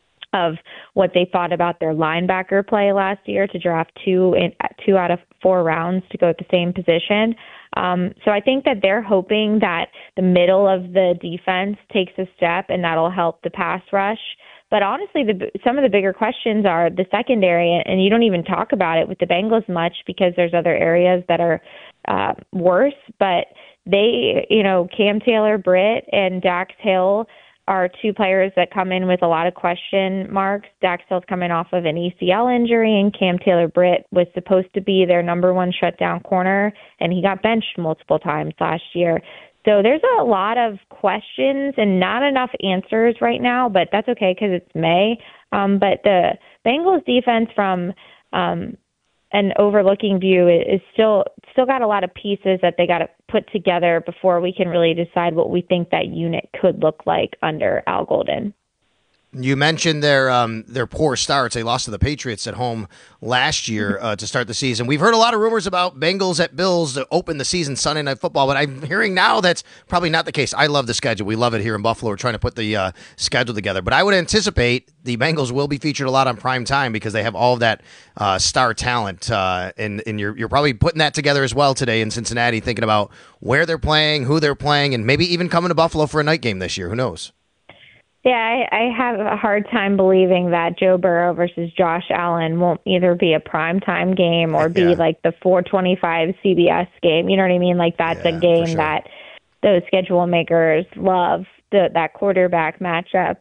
of what they thought about their linebacker play last year, to draft two in two out of four rounds to go at the same position. Um, so I think that they're hoping that the middle of the defense takes a step, and that'll help the pass rush. But honestly, the, some of the bigger questions are the secondary, and you don't even talk about it with the Bengals much because there's other areas that are uh, worse. But they, you know, Cam Taylor-Britt and Dax Hill are two players that come in with a lot of question marks. Dax Hill's coming off of an A C L injury, and Cam Taylor-Britt was supposed to be their number one shutdown corner, and he got benched multiple times last year. So there's a lot of questions and not enough answers right now, but that's okay because it's May. Um, but the Bengals defense from um, an overlooking view is still still got a lot of pieces that they got to put together before we can really decide what we think that unit could look like under Al Golden. You mentioned their um, their poor starts. They lost to the Patriots at home last year uh, to start the season. We've heard a lot of rumors about Bengals at Bills to open the season Sunday Night Football, but I'm hearing now that's probably not the case. I love the schedule. We love it here in Buffalo. We're trying to put the uh, schedule together. But I would anticipate the Bengals will be featured a lot on prime time because they have all of that uh, star talent. Uh, and and you're, you're probably putting that together as well today in Cincinnati, thinking about where they're playing, who they're playing, and maybe even coming to Buffalo for a night game this year. Who knows? Yeah, I, I have a hard time believing that Joe Burrow versus Josh Allen won't either be a primetime game or be yeah. like the four twenty-five C B S game. You know what I mean? Like that's yeah, a game sure. that those schedule makers love, the, that quarterback matchup.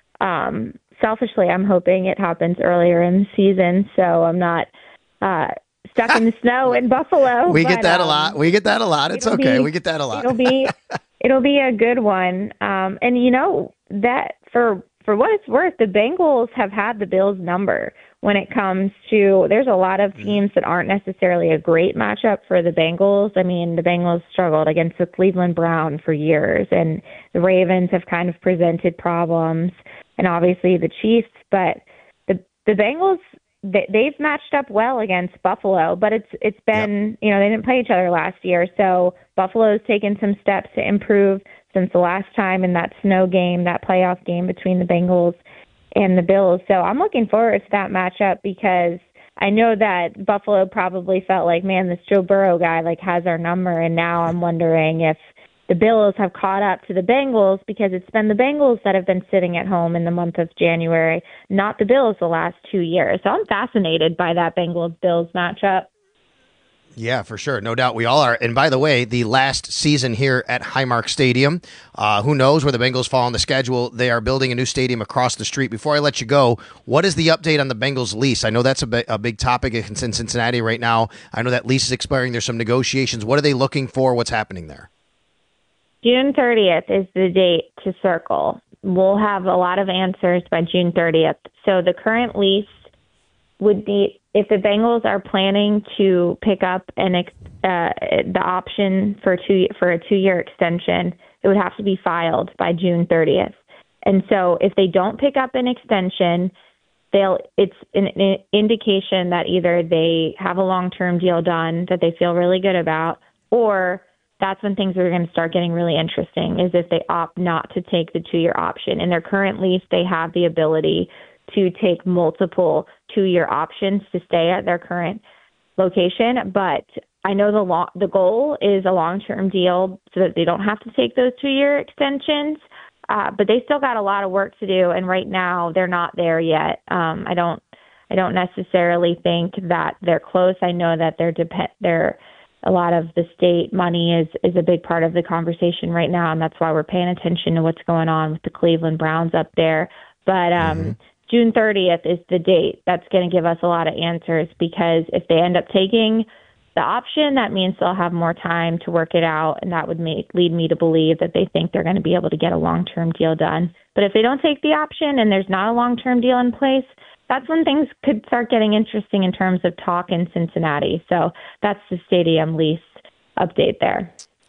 Um, selfishly, I'm hoping it happens earlier in the season, so I'm not uh, stuck in the snow in Buffalo. We but, get that um, a lot. We get that a lot. It's okay. Be, we get that a lot. It'll be it'll be a good one. Um, and you know that for for what it's worth, the Bengals have had the Bills' number when it comes to. There's a lot of teams that aren't necessarily a great matchup for the Bengals. I mean, the Bengals struggled against the Cleveland Browns for years, and the Ravens have kind of presented problems, and obviously the Chiefs. But the the Bengals, they've matched up well against Buffalo, but it's it's been, yep. you know, they didn't play each other last year, so Buffalo's taken some steps to improve since the last time in that snow game, that playoff game between the Bengals and the Bills. So I'm looking forward to that matchup because I know that Buffalo probably felt like, man, this Joe Burrow guy like has our number, and now I'm wondering if the Bills have caught up to the Bengals because it's been the Bengals that have been sitting at home in the month of January, not the Bills the last two years. So I'm fascinated by that Bengals-Bills matchup. Yeah, for sure. No doubt we all are. And by the way, the last season here at Highmark Stadium, uh, who knows where the Bengals fall on the schedule. They are building a new stadium across the street. Before I let you go, what is the update on the Bengals lease? I know that's a, bi- a big topic in Cincinnati right now. I know that lease is expiring. There's some negotiations. What are they looking for? What's happening there? June thirtieth is the date to circle. We'll have a lot of answers by June thirtieth. So the current lease would be, if the Bengals are planning to pick up an ex, uh, the option for two for a two-year extension, it would have to be filed by June thirtieth. And so if they don't pick up an extension, they'll it's an, an indication that either they have a long-term deal done that they feel really good about, or that's when things are going to start getting really interesting, is if they opt not to take the two-year option. In their current lease, they have the ability to take multiple two-year options to stay at their current location. But I know the lo- the goal is a long-term deal so that they don't have to take those two-year extensions. Uh, but they still got a lot of work to do, and right now they're not there yet. Um, I don't I don't necessarily think that they're close. I know that they're depend they're a lot of the state money is, is a big part of the conversation right now, and that's why we're paying attention to what's going on with the Cleveland Browns up there. But um, mm-hmm. June thirtieth is the date that's going to give us a lot of answers, because if they end up taking the option, that means they'll have more time to work it out, and that would make, lead me to believe that they think they're going to be able to get a long-term deal done. But if they don't take the option and there's not a long-term deal in place, that's when things could start getting interesting in terms of talk in Cincinnati. So that's the stadium lease update there.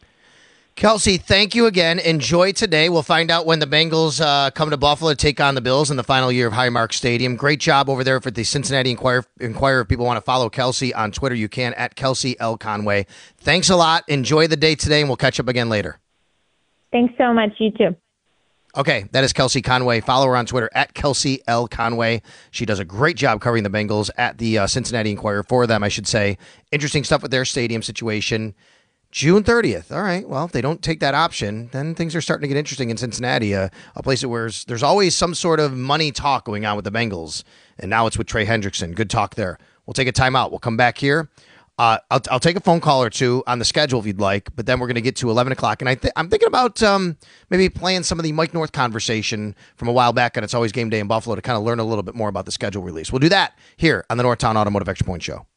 Kelsey, thank you again. Enjoy today. We'll find out when the Bengals uh, come to Buffalo to take on the Bills in the final year of Highmark Stadium. Great job over there for the Cincinnati Enquirer. Enquirer. If people want to follow Kelsey on Twitter, you can, at Kelsey L. Conway. Thanks a lot. Enjoy the day today, and we'll catch up again later. Thanks so much. You too. Okay, that is Kelsey Conway. Follow her on Twitter, at Kelsey L. Conway. She does a great job covering the Bengals at the uh, Cincinnati Enquirer, for them, I should say. Interesting stuff with their stadium situation. June thirtieth. All right, well, if they don't take that option, then things are starting to get interesting in Cincinnati, uh, a place where there's, there's always some sort of money talk going on with the Bengals, and now it's with Trey Hendrickson. Good talk there. We'll take a timeout. We'll come back here. Uh, I'll, I'll take a phone call or two on the schedule if you'd like, but then we're going to get to eleven o'clock. And I th- I'm thinking about um, maybe playing some of the Mike North conversation from a while back on It's Always Game Day in Buffalo to kind of learn a little bit more about the schedule release. We'll do that here on the Northtown Automotive Extra Point Show.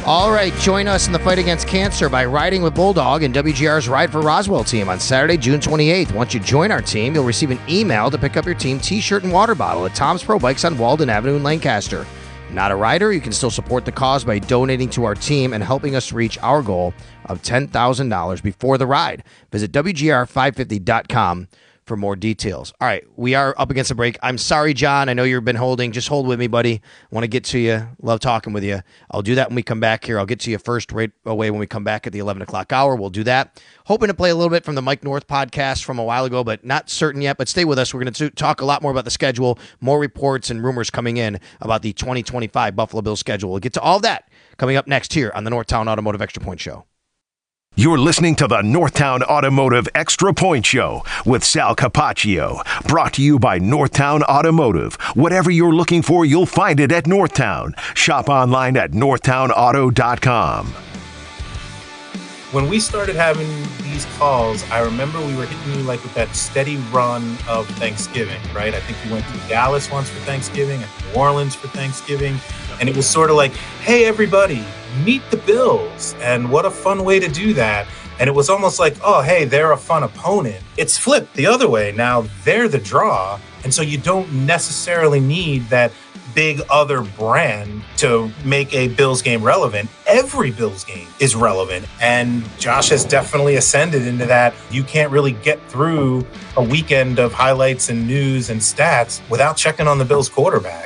All right, join us in the fight against cancer by riding with Bulldog and W G R's Ride for Roswell team on Saturday, June twenty-eighth. Once you join our team, you'll receive an email to pick up your team t-shirt and water bottle at Tom's Pro Bikes on Walden Avenue in Lancaster. Not a rider? You can still support the cause by donating to our team and helping us reach our goal of ten thousand dollars before the ride. Visit W G R five fifty dot com for more details. All right, we are up against a break. I'm sorry, John. I know you've been holding. Just hold with me, buddy. I want to get to you. Love talking with you. I'll do that when we come back here. I'll get to you first right away when we come back at the eleven o'clock hour. We'll do that. Hoping to play a little bit from the Mike North podcast from a while ago, but not certain yet. But stay with us. We're going to talk a lot more about the schedule, more reports and rumors coming in about the twenty twenty-five Buffalo Bills schedule. We'll get to all that coming up next here on the Northtown Automotive Extra Point Show. You're listening to the Northtown Automotive Extra Point Show with Sal Capaccio. Brought to you by Northtown Automotive. Whatever you're looking for, you'll find it at Northtown. Shop online at northtown auto dot com. When we started having these calls, I remember we were hitting you like with that steady run of Thanksgiving, right? I think you went to Dallas once for Thanksgiving and New Orleans for Thanksgiving. And it was sort of like, hey, everybody, meet the Bills. And what a fun way to do that. And it was almost like, oh, hey, they're a fun opponent. It's flipped the other way. Now they're the draw. And so you don't necessarily need that big other brand to make a Bills game relevant. Every Bills game is relevant. And Josh has definitely ascended into that. You can't really get through a weekend of highlights and news and stats without checking on the Bills quarterback.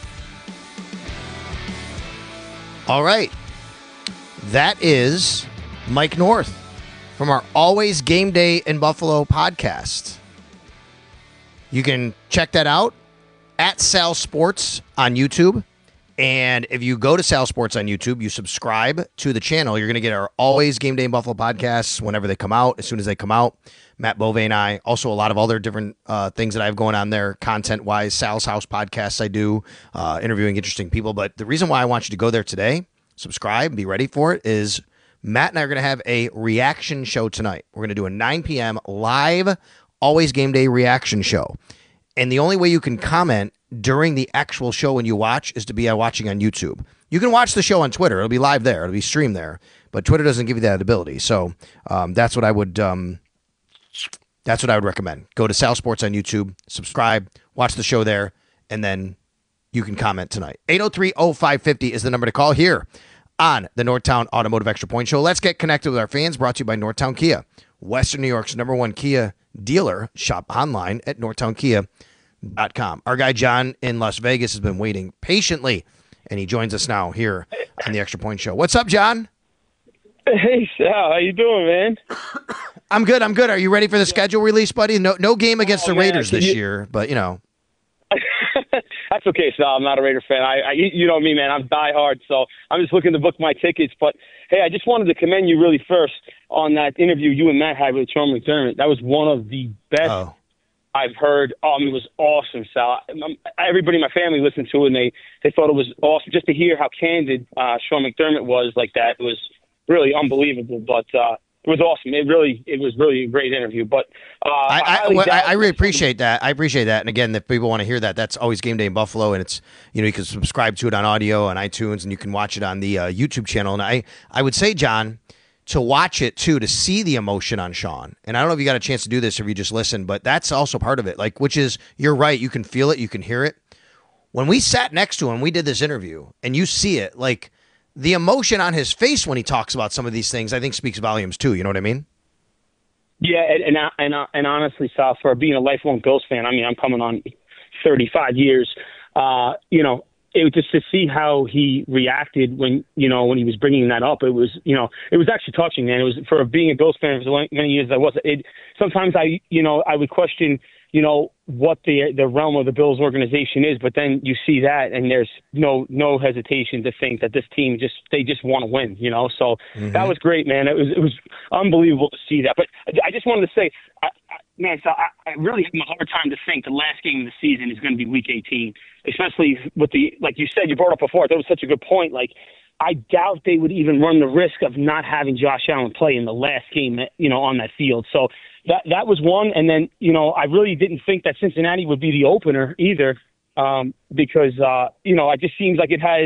All right. That is Mike North from our Always Game Day in Buffalo podcast. You can check that out at Sal Sports on YouTube. And if you go to Sal Sports on YouTube, you subscribe to the channel, you're going to get our Always Game Day in Buffalo podcasts whenever they come out, as soon as they come out. Matt Bove and I, also a lot of other different uh, things that I have going on there, content-wise, Sal's House podcasts I do, uh, interviewing interesting people. But the reason why I want you to go there today, subscribe, be ready for it, is Matt and I are going to have a reaction show tonight. We're going to do a nine p.m. live Always Game Day reaction show. And the only way you can comment during the actual show when you watch is to be uh, watching on YouTube. You can watch the show on Twitter. It'll be live there. It'll be streamed there. But Twitter doesn't give you that ability. So um, that's what I would um, that's what I would recommend. Go to Sal Sports on YouTube, subscribe, watch the show there, and then you can comment tonight. eight oh three oh five fifty is the number to call here on the Northtown Automotive Extra Point Show. Let's get connected with our fans, brought to you by Northtown Kia, Western New York's number one Kia dealer. Shop online at northtown kia dot com. Our guy John in Las Vegas has been waiting patiently, and he joins us now here on the Extra Point Show. What's up, John? Hey, Sal. How you doing, man? I'm good. I'm good. Are you ready for the schedule release, buddy? No, no game against oh, the Raiders man. this you... year, but you know. That's okay, Sal. I'm not a Raider fan. I, I, you know me, man. I'm diehard, so I'm just looking to book my tickets. But hey, I just wanted to commend you really first on that interview you and Matt had with Sean McDermott. That was one of the best oh. I've heard. Um, it was awesome, Sal. Everybody in my family listened to it, and they, they thought it was awesome. Just to hear how candid uh, Sean McDermott was like that was really unbelievable. But uh, it was awesome. It really, it was really a great interview. But uh, I, I, I, well, I, I really appreciate that. I appreciate that. And again, if people want to hear that, that's Always Game Day in Buffalo, and it's, you know, you can subscribe to it on audio on iTunes, and you can watch it on the uh, YouTube channel. And I, I would say, John, to watch it too, to see the emotion on Sean. And I don't know if you got a chance to do this or if you just listen, but that's also part of it. Like, which is, you're right. You can feel it. You can hear it. When we sat next to him, we did this interview, and you see it, like the emotion on his face when he talks about some of these things, I think speaks volumes too. You know what I mean? Yeah, and and and, and honestly, Sal, for being a lifelong Bills fan, I mean, I'm coming on thirty-five years. Uh, you know, it was just to see how he reacted when, you know, when he was bringing that up. It was, you know, it was actually touching, man. It was, for being a Bills fan for as many years as I was. It sometimes I, you know, I would question, you know, what the the realm of the Bills organization is, but then you see that, and there's no no hesitation to think that this team just they just want to win, you know. So mm-hmm. that was great, man. It was it was unbelievable to see that. But I just wanted to say, I, I, man, so I, I really have a hard time to think the last game of the season is going to be Week eighteen, especially with the, like you said, you brought up before. That was such a good point. Like, I doubt they would even run the risk of not having Josh Allen play in the last game, you know, on that field. So that that was one. And then, you know, I really didn't think that Cincinnati would be the opener either, um, because, uh, you know, it just seems like it has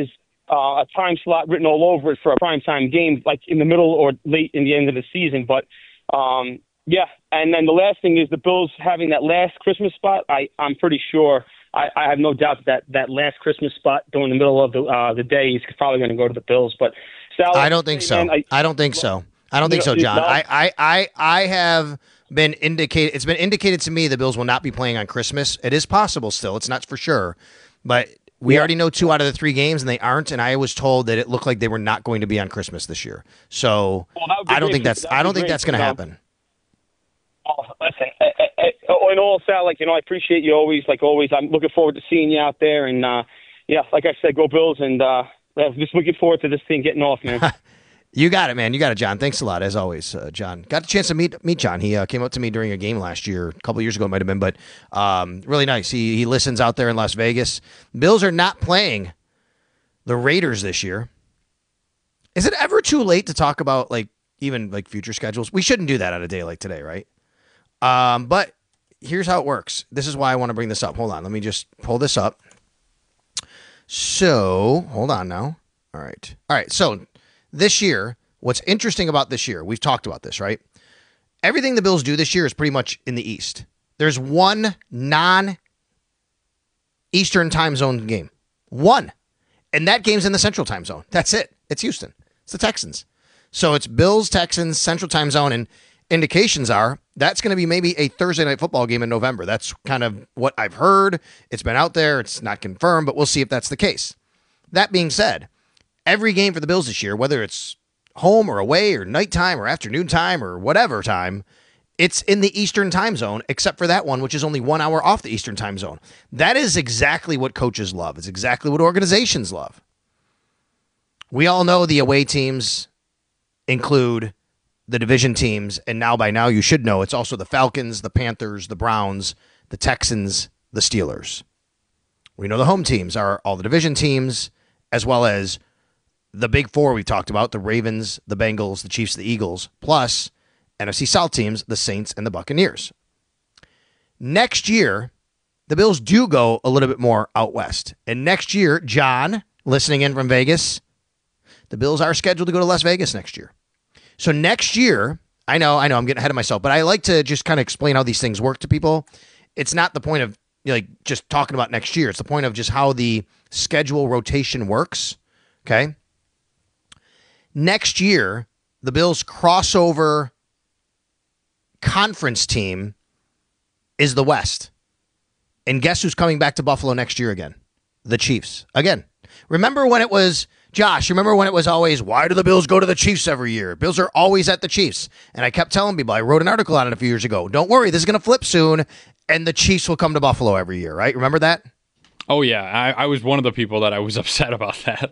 uh, a time slot written all over it for a primetime game, like in the middle or late in the end of the season. But, um, yeah, and then the last thing is the Bills having that last Christmas spot. I, I'm pretty sure, I, I have no doubt that that last Christmas spot during the middle of the uh, the day is probably going to go to the Bills. But Sal, I don't think so. Man, I, I don't think so. I don't think so, John. I, I, I, I have been indicated. It's been indicated to me the Bills will not be playing on Christmas. It is possible still. It's not for sure, but we yeah. already know two out of the three games, and they aren't. And I was told that it looked like they were not going to be on Christmas this year. So well, I don't think that's. I don't think that's going to happen. Oh, listen, in all, Sal, like you know, I appreciate you always. Like always, I'm looking forward to seeing you out there. And uh, yeah, like I said, go Bills, and uh, just looking forward to this thing getting off, man. You got it, man. You got it, John. Thanks a lot, as always, uh, John. Got a chance to meet meet John. He uh, came up to me during a game last year, a couple years ago, it might have been, but um, really nice. He he listens out there in Las Vegas. Bills are not playing the Raiders this year. Is it ever too late to talk about like even like future schedules? We shouldn't do that on a day like today, right? Um, but here's how it works. This is why I want to bring this up. Hold on, let me just pull this up. So hold on now. All right, all right. So. This year, what's interesting about this year, we've talked about this, right? Everything the Bills do this year is pretty much in the East. There's one non-Eastern time zone game. One. And that game's in the Central time zone. That's it. It's Houston. It's the Texans. So it's Bills, Texans, Central time zone, and indications are that's going to be maybe a Thursday night football game in November. That's kind of what I've heard. It's been out there. It's not confirmed, but we'll see if that's the case. That being said, every game for the Bills this year, whether it's home or away or nighttime or afternoon time or whatever time, it's in the Eastern time zone, except for that one, which is only one hour off the Eastern time zone. That is exactly what coaches love. It's exactly what organizations love. We all know the away teams include the division teams, and now by now you should know it's also the Falcons, the Panthers, the Browns, the Texans, the Steelers. We know the home teams are all the division teams, as well as the big four we've talked about, the Ravens, the Bengals, the Chiefs, the Eagles, plus N F C South teams, the Saints and the Buccaneers. Next year, the Bills do go a little bit more out west. And next year, John, listening in from Vegas, the Bills are scheduled to go to Las Vegas next year. So next year, I know, I know I'm getting ahead of myself, but I like to just kind of explain how these things work to people. It's not the point of you know, like just talking about next year. It's the point of just how the schedule rotation works. Okay. Next year, the Bills' crossover conference team is the West. And guess who's coming back to Buffalo next year again? The Chiefs. Again, remember when it was, Josh, remember when it was always, why do the Bills go to the Chiefs every year? Bills are always at the Chiefs. And I kept telling people, I wrote an article on it a few years ago, don't worry, this is going to flip soon, and the Chiefs will come to Buffalo every year, right? Remember that? Oh, yeah. I, I was one of the people that I was upset about that.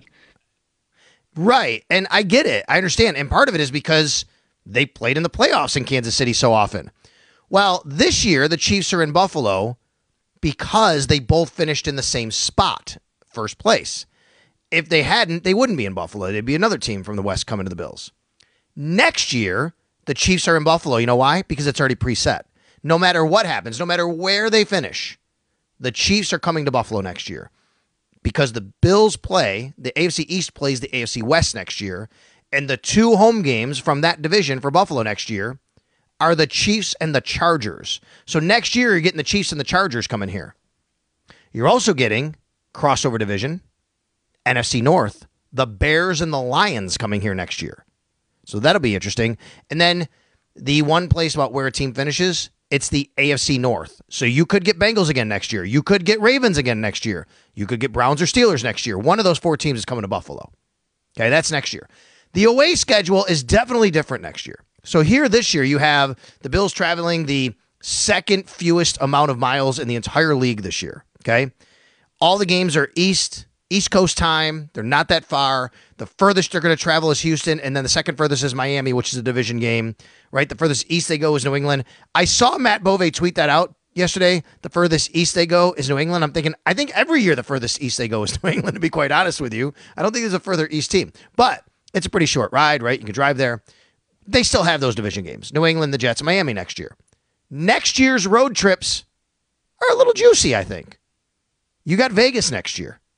Right, and I get it. I understand. And part of it is because they played in the playoffs in Kansas City so often. Well, this year, the Chiefs are in Buffalo because they both finished in the same spot, first place. If they hadn't, they wouldn't be in Buffalo. They'd be another team from the West coming to the Bills. Next year, the Chiefs are in Buffalo. You know why? Because it's already preset. No matter what happens, no matter where they finish, the Chiefs are coming to Buffalo next year. Because the Bills play, the A F C East plays the A F C West next year, and the two home games from that division for Buffalo next year are the Chiefs and the Chargers. So next year, you're getting the Chiefs and the Chargers coming here. You're also getting crossover division, N F C North, the Bears and the Lions coming here next year. So that'll be interesting. And then the one place about where a team finishes, it's the A F C North. So you could get Bengals again next year. You could get Ravens again next year. You could get Browns or Steelers next year. One of those four teams is coming to Buffalo. Okay, that's next year. The away schedule is definitely different next year. So here this year, you have the Bills traveling the second fewest amount of miles in the entire league this year. Okay, all the games are East East Coast time. They're not that far. The furthest they're going to travel is Houston, and then the second furthest is Miami, which is a division game, right? The furthest east they go is New England. I saw Matt Bove tweet that out yesterday. The furthest east they go is New England. I'm thinking, I think every year the furthest east they go is New England, to be quite honest with you. I don't think there's a further east team, but it's a pretty short ride, right? You can drive there. They still have those division games. New England, the Jets, Miami next year. Next year's road trips are a little juicy, I think. You got Vegas next year.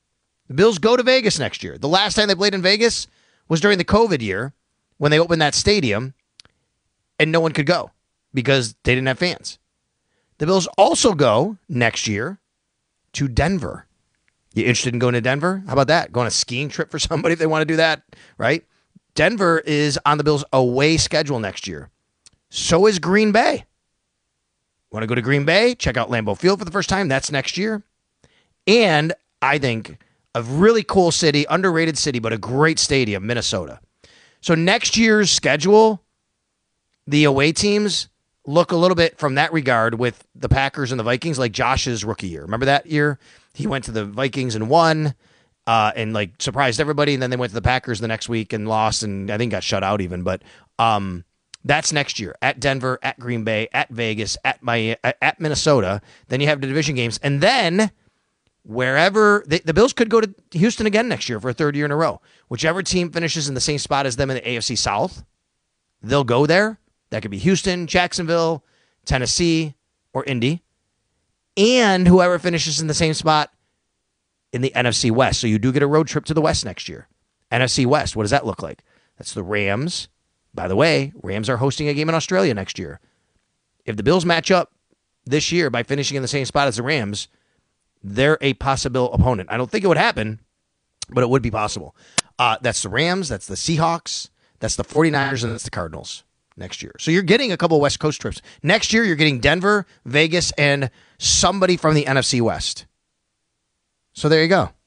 The Bills go to Vegas next year. The last time they played in Vegas was during the COVID year when they opened that stadium and no one could go because they didn't have fans. The Bills also go next year to Denver. You interested in going to Denver? How about that? Going on a skiing trip for somebody if they want to do that, right? Denver is on the Bills' away schedule next year. So is Green Bay. Want to go to Green Bay? Check out Lambeau Field for the first time. That's next year. And I think a really cool city, underrated city, but a great stadium, Minnesota. So next year's schedule, the away teams look a little bit from that regard with the Packers and the Vikings like Josh's rookie year. Remember that year? He went to the Vikings and won uh, and like surprised everybody. And then they went to the Packers the next week and lost and I think got shut out even. But um, that's next year at Denver, at Green Bay, at Vegas, at my at Minnesota. Then you have the division games. And then wherever they, the Bills could go to Houston again next year for a third year in a row. Whichever team finishes in the same spot as them in the A F C South, they'll go there. That could be Houston, Jacksonville, Tennessee, or Indy. And whoever finishes in the same spot in the N F C West. So you do get a road trip to the West next year. N F C West, what does that look like? That's the Rams. By the way, Rams are hosting a game in Australia next year. If the Bills match up this year by finishing in the same spot as the Rams, they're a possible opponent. I don't think it would happen, but it would be possible. Uh, that's the Rams, that's the Seahawks, that's the 49ers, and that's the Cardinals next year. So you're getting a couple West Coast trips. Next year, you're getting Denver, Vegas, and somebody from the N F C West. So there you go.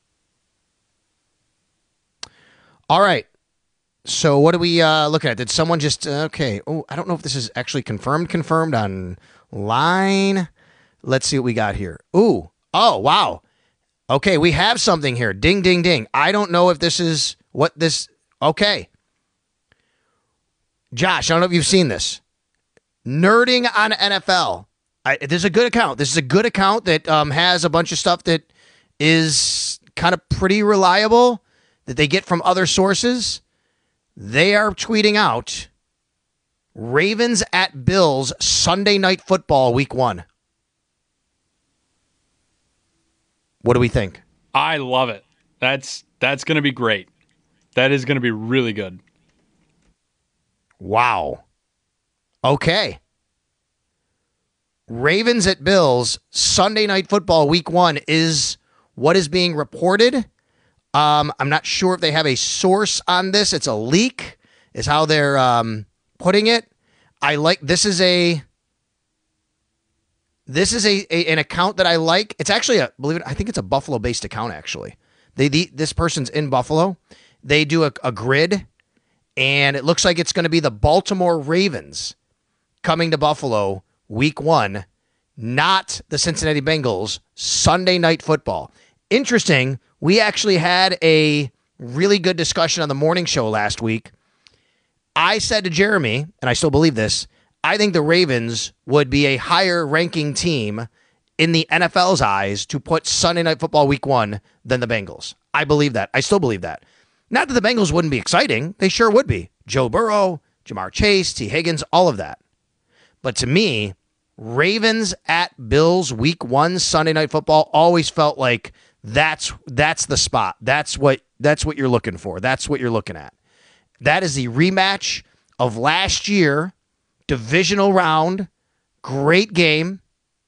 All right. So what are we uh, looking at? Did someone just, uh, okay. Oh, I don't know if this is actually confirmed, confirmed online. Let's see what we got here. Ooh. Oh, wow. Okay, we have something here. Ding, ding, ding. I don't know if this is what this, okay. Josh, I don't know if you've seen this. Nerding on N F L. I, this is a good account. This is a good account that um, has a bunch of stuff that is kind of pretty reliable that they get from other sources. They are tweeting out Ravens at Bills Sunday Night Football week one. What do we think? I love it. That's that's going to be great. That is going to be really good. Wow. Okay. Ravens at Bills, Sunday Night Football week one is what is being reported. Um, I'm not sure if they have a source on this. It's a leak is how they're um, putting it. I like, this is a, this is a, a an account that I like. It's actually a, believe it, I think it's a Buffalo based account actually. They, the, this person's in Buffalo. They do a, a grid. And it looks like it's going to be the Baltimore Ravens coming to Buffalo week one, not the Cincinnati Bengals, Sunday Night Football. Interesting, we actually had a really good discussion on the morning show last week. I said to Jeremy, and I still believe this, I think the Ravens would be a higher ranking team in the N F L's eyes to put Sunday Night Football week one than the Bengals. I believe that. I still believe that. Not that the Bengals wouldn't be exciting. They sure would be. Joe Burrow, Jamar Chase, T. Higgins, all of that. But to me, Ravens at Bills week one Sunday Night Football always felt like that's that's the spot. That's what that's what you're looking for. That's what you're looking at. That is the rematch of last year, divisional round, great game.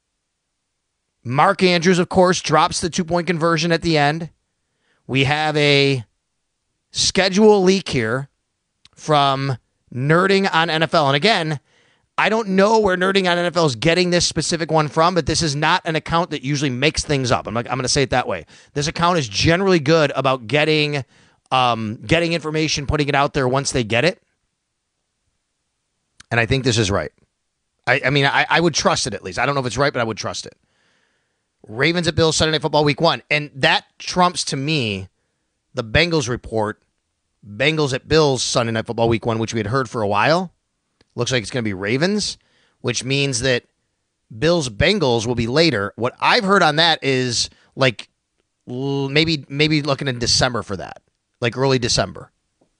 Mark Andrews, of course, drops the two-point conversion at the end. We have a schedule leak here from Nerding on N F L. And again, I don't know where Nerding on N F L is getting this specific one from, but this is not an account that usually makes things up. I'm like, I'm going to say it that way. This account is generally good about getting um, getting information, putting it out there once they get it. And I think this is right. I, I mean, I, I would trust it at least. I don't know if it's right, but I would trust it. Ravens at Bills Sunday Night Football week one. And that trumps to me the Bengals report, Bengals at Bills Sunday Night Football week one, which we had heard for a while. Looks like it's going to be Ravens, which means that Bills Bengals will be later. What I've heard on that is like maybe maybe looking in December for that, like early December.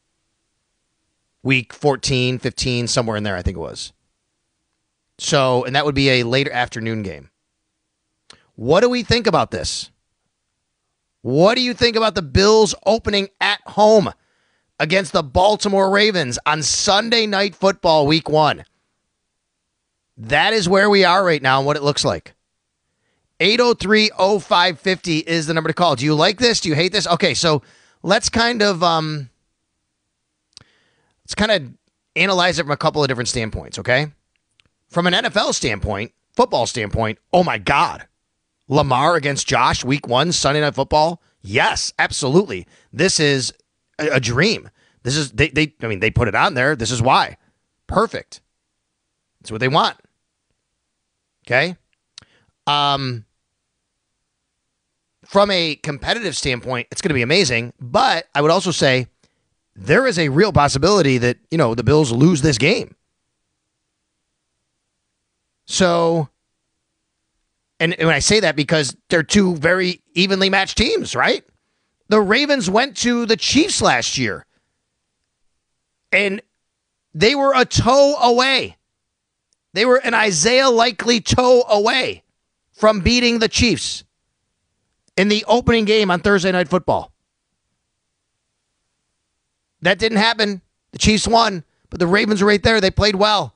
Week fourteen, fifteen, somewhere in there, I think it was. So, and that would be a later afternoon game. What do we think about this? What do you think about the Bills opening at home against the Baltimore Ravens on Sunday Night Football week one? That is where we are right now and what it looks like. eight oh three oh five five oh is the number to call. Do you like this? Do you hate this? Okay, so let's kind of um, let's kind of analyze it from a couple of different standpoints, okay? From an N F L standpoint, football standpoint, oh my God. Lamar against Josh, week one, Sunday Night Football? Yes, absolutely. This is a, a dream. This is, they, they, I mean, they put it on there. This is why. Perfect. That's what they want. Okay? Um, from a competitive standpoint, it's going to be amazing, but I would also say there is a real possibility that, you know, the Bills lose this game. So, and when I say that because they're two very evenly matched teams, right? The Ravens went to the Chiefs last year, and they were a toe away. They were an Isaiah Likely toe away from beating the Chiefs in the opening game on Thursday Night Football. That didn't happen. The Chiefs won, but the Ravens were right there. They played well.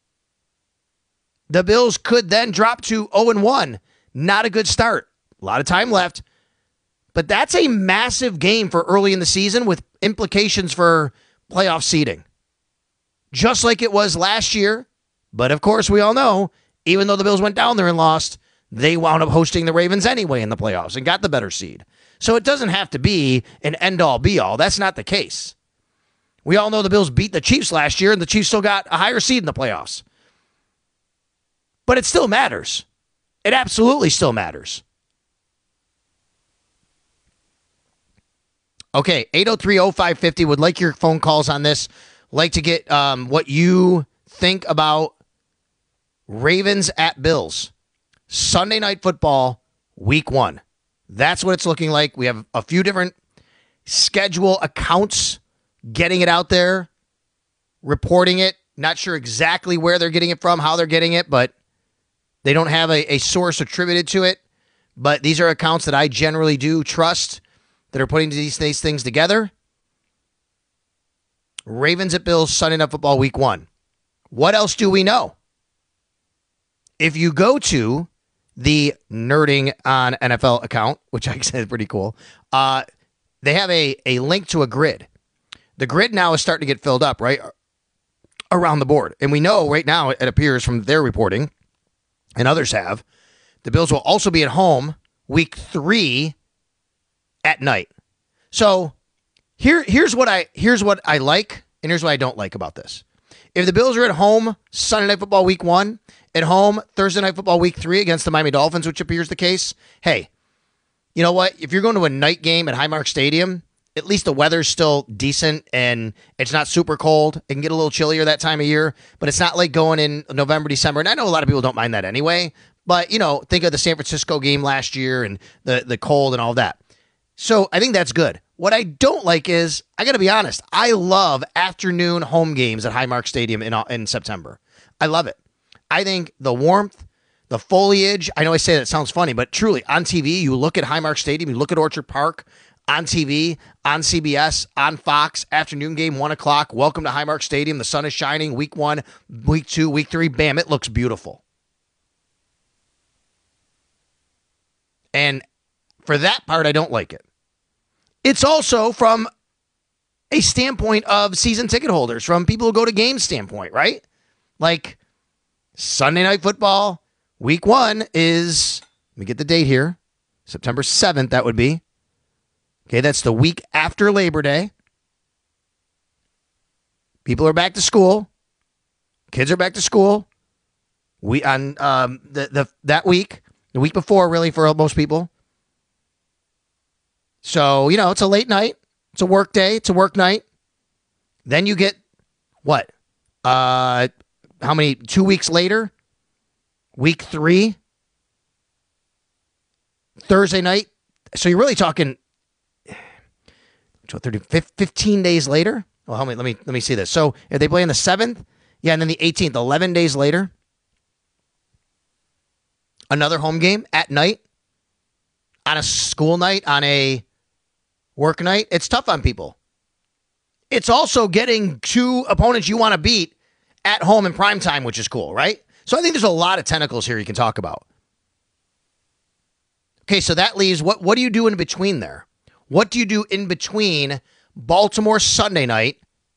The Bills could then drop to oh and one. Not a good start. A lot of time left. But that's a massive game for early in the season with implications for playoff seeding. Just like it was last year. But of course, we all know, even though the Bills went down there and lost, they wound up hosting the Ravens anyway in the playoffs and got the better seed. So it doesn't have to be an end-all, be-all. That's not the case. We all know the Bills beat the Chiefs last year, and the Chiefs still got a higher seed in the playoffs. But it still matters. It absolutely still matters. Okay, eight oh three oh five five oh. Would like your phone calls on this. Like to get um, what you think about Ravens at Bills. Sunday Night Football, week one. That's what it's looking like. We have a few different schedule accounts getting it out there, reporting it. Not sure exactly where they're getting it from, how they're getting it, but they don't have a, a source attributed to it. But these are accounts that I generally do trust that are putting these, these things together. Ravens at Bills, Sunday Night Football, week one. What else do we know? If you go to the Nerding on N F L account, which I said is pretty cool, uh, they have a, a link to a grid. The grid now is starting to get filled up, right, around the board. And we know right now, it appears from their reporting, and others have, the Bills will also be at home week three at night. So here, here's what I here's what I like, and here's what I don't like about this. If the Bills are at home Sunday Night Football week one, at home Thursday Night Football week three against the Miami Dolphins, which appears the case, hey, you know what? If you're going to a night game at Highmark Stadium, at least the weather's still decent and it's not super cold. It can get a little chillier that time of year, but it's not like going in November, December. And I know a lot of people don't mind that anyway, but, you know, think of the San Francisco game last year and the, the cold and all that. So I think that's good. What I don't like is, I got to be honest, I love afternoon home games at Highmark Stadium in, in September. I love it. I think the warmth, the foliage, I know I say that sounds funny, but truly on T V, you look at Highmark Stadium, you look at Orchard Park, on T V, on C B S, on Fox, afternoon game, one o'clock. Welcome to Highmark Stadium. The sun is shining. Week one, week two, week three. Bam, it looks beautiful. And for that part, I don't like it. It's also from a standpoint of season ticket holders, from people who go to games standpoint, right? Like Sunday Night Football, week one is, let me get the date here, September seventh, that would be. Okay, that's the week after Labor Day. People are back to school. Kids are back to school. We on um the, the that week, the week before, really, for most people. So, you know, it's a late night. It's a work day. It's a work night. Then you get what? Uh, how many? Two weeks later, week three, Thursday night. So you're really talking thirty, fifteen days later. Well, how many? Let me let me see this. So if they play on the seventh, yeah, and then the eighteenth, eleven days later, another home game at night on a school night, on a work night. It's tough on people. It's also getting two opponents you want to beat at home in prime time, which is cool, right? So I think there's a lot of tentacles here you can talk about. Okay, so that leaves, what, what do you do in between there? What do you do in between Baltimore Sunday night,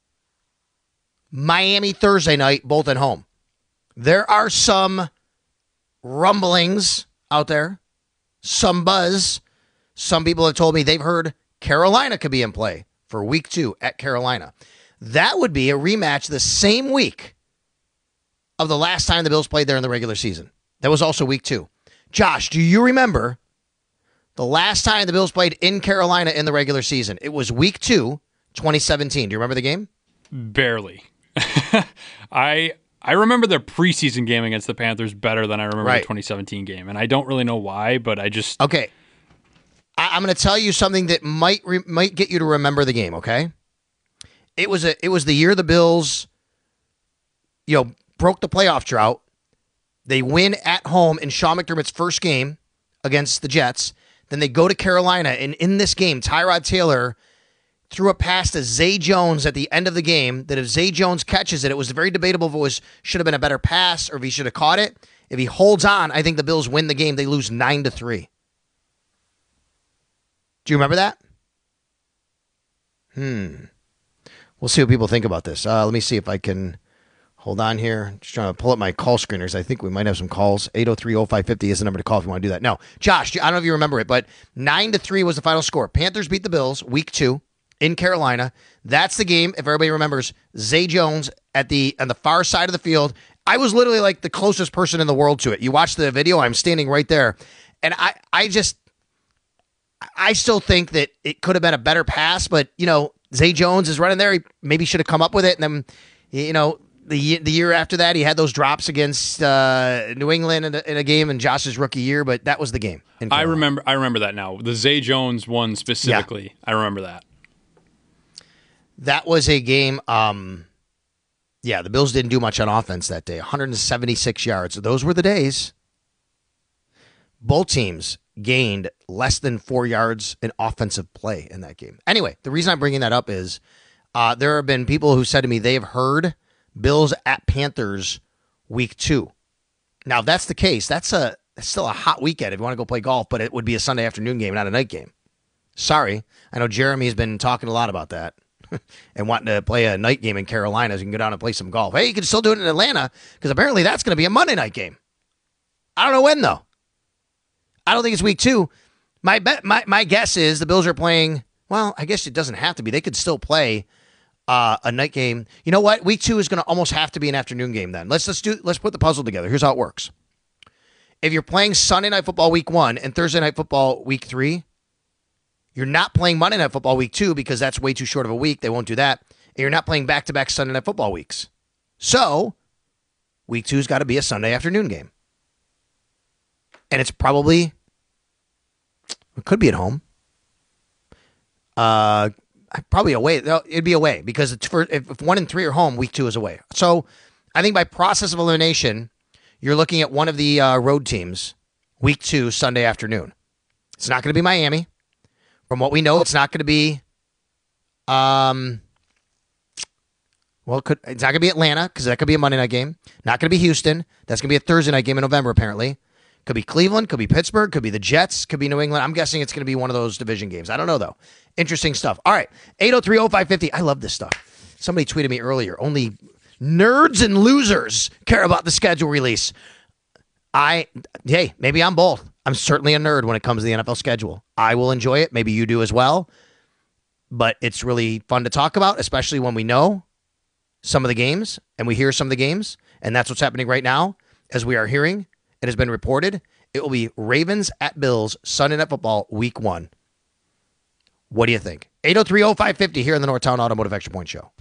Miami Thursday night, both at home? There are some rumblings out there, some buzz. Some people have told me they've heard Carolina could be in play for week two at Carolina. That would be a rematch the same week of the last time the Bills played there in the regular season. That was also week two. Josh, do you remember the last time the Bills played in Carolina in the regular season? It was week two, twenty seventeen. Do you remember the game? Barely. I I remember their preseason game against the Panthers better than I remember right. the twenty seventeen game, and I don't really know why, but I just... Okay. I, I'm going to tell you something that might re- might get you to remember the game, okay? It was a it was the year the Bills, you know, broke the playoff drought. They win at home in Sean McDermott's first game against the Jets. Then they go to Carolina, and in this game, Tyrod Taylor threw a pass to Zay Jones at the end of the game that if Zay Jones catches it, it was very debatable if it was should have been a better pass or if he should have caught it. If he holds on, I think the Bills win the game. They lose nine to three. Do you remember that? Hmm. We'll see what people think about this. Uh, let me see if I can hold on here. Just trying to pull up my call screeners. I think we might have some calls. eight oh three oh five five oh is the number to call if you want to do that. No, Josh, I don't know if you remember it, but nine to three was the final score. Panthers beat the Bills week two in Carolina. That's the game, if everybody remembers, Zay Jones at the on the far side of the field. I was literally like the closest person in the world to it. You watch the video, I'm standing right there. And I, I just, I still think that it could have been a better pass, but, you know, Zay Jones is running there. He maybe should have come up with it. And then, you know, the the year after that, he had those drops against uh, New England in a, in a game in Josh's rookie year, but that was the game. I remember I remember that now. The Zay Jones one specifically. Yeah. I remember that. That was a game, um, yeah, the Bills didn't do much on offense that day. one hundred seventy-six yards. Those were the days. Both teams gained less than four yards in offensive play in that game. Anyway, the reason I'm bringing that up is uh, there have been people who said to me they have heard Bills at Panthers week two. Now, if that's the case, that's a that's still a hot weekend if you want to go play golf, but it would be a Sunday afternoon game, not a night game. Sorry. I know Jeremy has been talking a lot about that and wanting to play a night game in Carolina so you can go down and play some golf. Hey, you can still do it in Atlanta because apparently that's going to be a Monday night game. I don't know when, though. I don't think it's week two. My bet, my my guess is the Bills are playing, well, I guess it doesn't have to be. They could still play uh, a night game. You know what? Week two is going to almost have to be an afternoon game then. Let's let's do let's put the puzzle together. Here's how it works. If you're playing Sunday Night Football week one and Thursday Night Football week three, you're not playing Monday Night Football week two because that's way too short of a week. They won't do that. And you're not playing back-to-back Sunday Night Football weeks. So week two's got to be a Sunday afternoon game. And it's probably, it could be at home. Uh, probably away. It'd be away because it's for, if one and three are home, week two is away. So I think by process of elimination, you're looking at one of the uh, road teams, week two, Sunday afternoon. It's not going to be Miami. From what we know, it's not going to be, um, well, it could, it's not going to be Atlanta because that could be a Monday night game. Not going to be Houston. That's going to be a Thursday night game in November, apparently. Could be Cleveland, could be Pittsburgh, could be the Jets, could be New England. I'm guessing it's going to be one of those division games. I don't know, though. Interesting stuff. All right, eight oh three oh five five oh. I love this stuff. Somebody tweeted me earlier, only nerds and losers care about the schedule release. I, hey, maybe I'm both. I'm certainly a nerd when it comes to the N F L schedule. I will enjoy it. Maybe you do as well. But it's really fun to talk about, especially when we know some of the games and we hear some of the games. And that's what's happening right now as we are hearing. It has been reported. It will be Ravens at Bills, Sunday Night Football, week one. What do you think? eight oh three oh five five oh here in the Northtown Automotive Extra Point Show.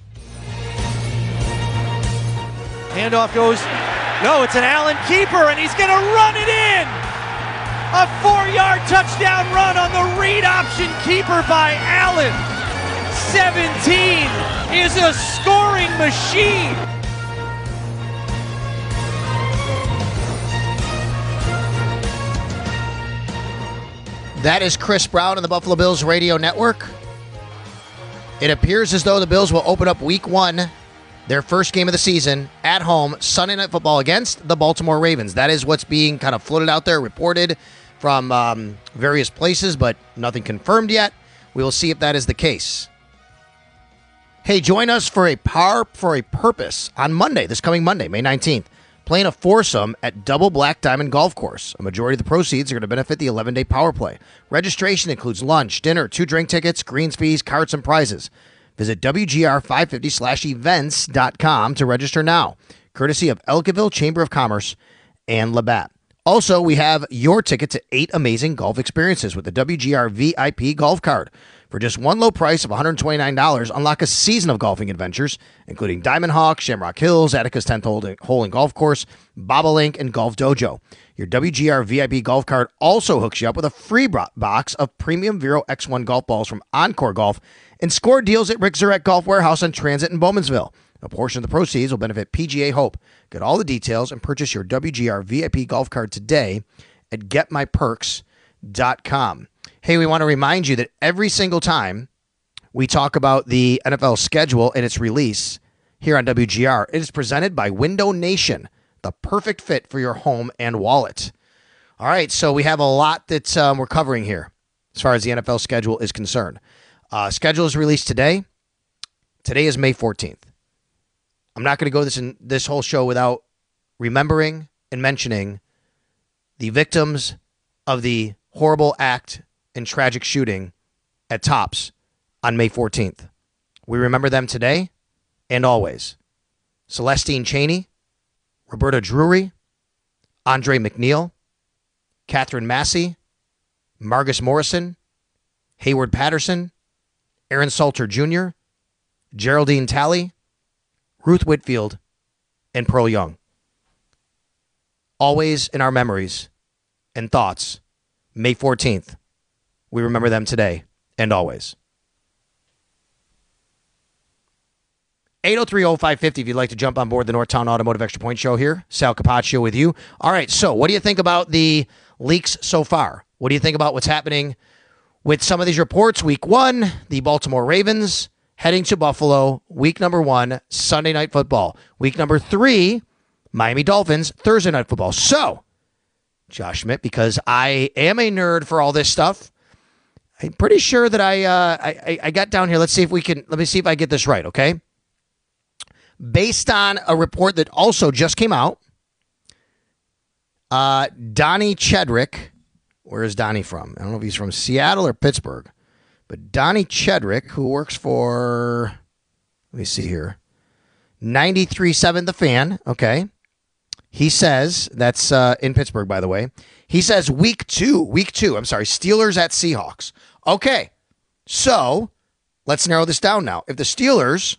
Handoff goes, no, it's an Allen keeper, and he's going to run it in. A four-yard touchdown run on the read option keeper by Allen. seventeen is a scoring machine. That is Chris Brown on the Buffalo Bills Radio Network. It appears as though the Bills will open up week one, their first game of the season, at home, Sunday Night Football against the Baltimore Ravens. That is what's being kind of floated out there, reported from um, various places, but nothing confirmed yet. We will see if that is the case. Hey, join us for a Par for a Purpose on Monday, this coming Monday, May nineteenth. Playing a foursome at Double Black Diamond Golf Course. A majority of the proceeds are going to benefit the eleven-day power play. Registration includes lunch, dinner, two drink tickets, greens fees, carts, and prizes. Visit W G R five fifty slash events dot com to register now, courtesy of Elkville Chamber of Commerce and Labatt. Also, we have your ticket to eight amazing golf experiences with the W G R V I P golf card. For just one low price of one hundred twenty-nine dollars, unlock a season of golfing adventures, including Diamond Hawk, Shamrock Hills, Attica's tenth hole and golf course, Bobolink, and Golf Dojo. Your W G R V I P golf card also hooks you up with a free box of premium Vero X one golf balls from Encore Golf and score deals at Rick Zurek Golf Warehouse on Transit in Bowmansville. A portion of the proceeds will benefit P G A Hope. Get all the details and purchase your W G R V I P golf card today at get my perks dot com. Hey, we want to remind you that every single time we talk about the N F L schedule and its release here on W G R, it is presented by Window Nation, the perfect fit for your home and wallet. All right, so we have a lot that um, we're covering here as far as the N F L schedule is concerned. Uh, schedule is released today. Today is May fourteenth. I'm not going to go this in this whole show without remembering and mentioning the victims of the horrible act and tragic shooting at Tops on May fourteenth. We remember them today and always. Celestine Chaney, Roberta Drury, Andre McNeil, Catherine Massey, Margus Morrison, Hayward Patterson, Aaron Salter Junior, Geraldine Talley, Ruth Whitfield, and Pearl Young. Always in our memories and thoughts, May fourteenth. We remember them today and always. eight oh three oh five fifty if you'd like to jump on board the Northtown Automotive Extra Point Show here. Sal Capaccio with you. All right, so what do you think about the leaks so far? What do you think about what's happening with some of these reports? Week one, the Baltimore Ravens heading to Buffalo. Week number one, Sunday Night Football. Week number three, Miami Dolphins, Thursday Night Football. So, Josh Schmidt, because I am a nerd for all this stuff, I'm pretty sure that I, uh, I I got down here. Let's see if we can, let me see if I get this right, okay? Based on a report that also just came out, uh, Donnie Chedrick, where is Donnie from? I don't know if he's from Seattle or Pittsburgh, but Donnie Chedrick, who works for, let me see here, ninety-three point seven The Fan, okay? He says, that's uh, in Pittsburgh, by the way. He says week two, week two, I'm sorry, Steelers at Seahawks. Okay, so let's narrow this down now. If the Steelers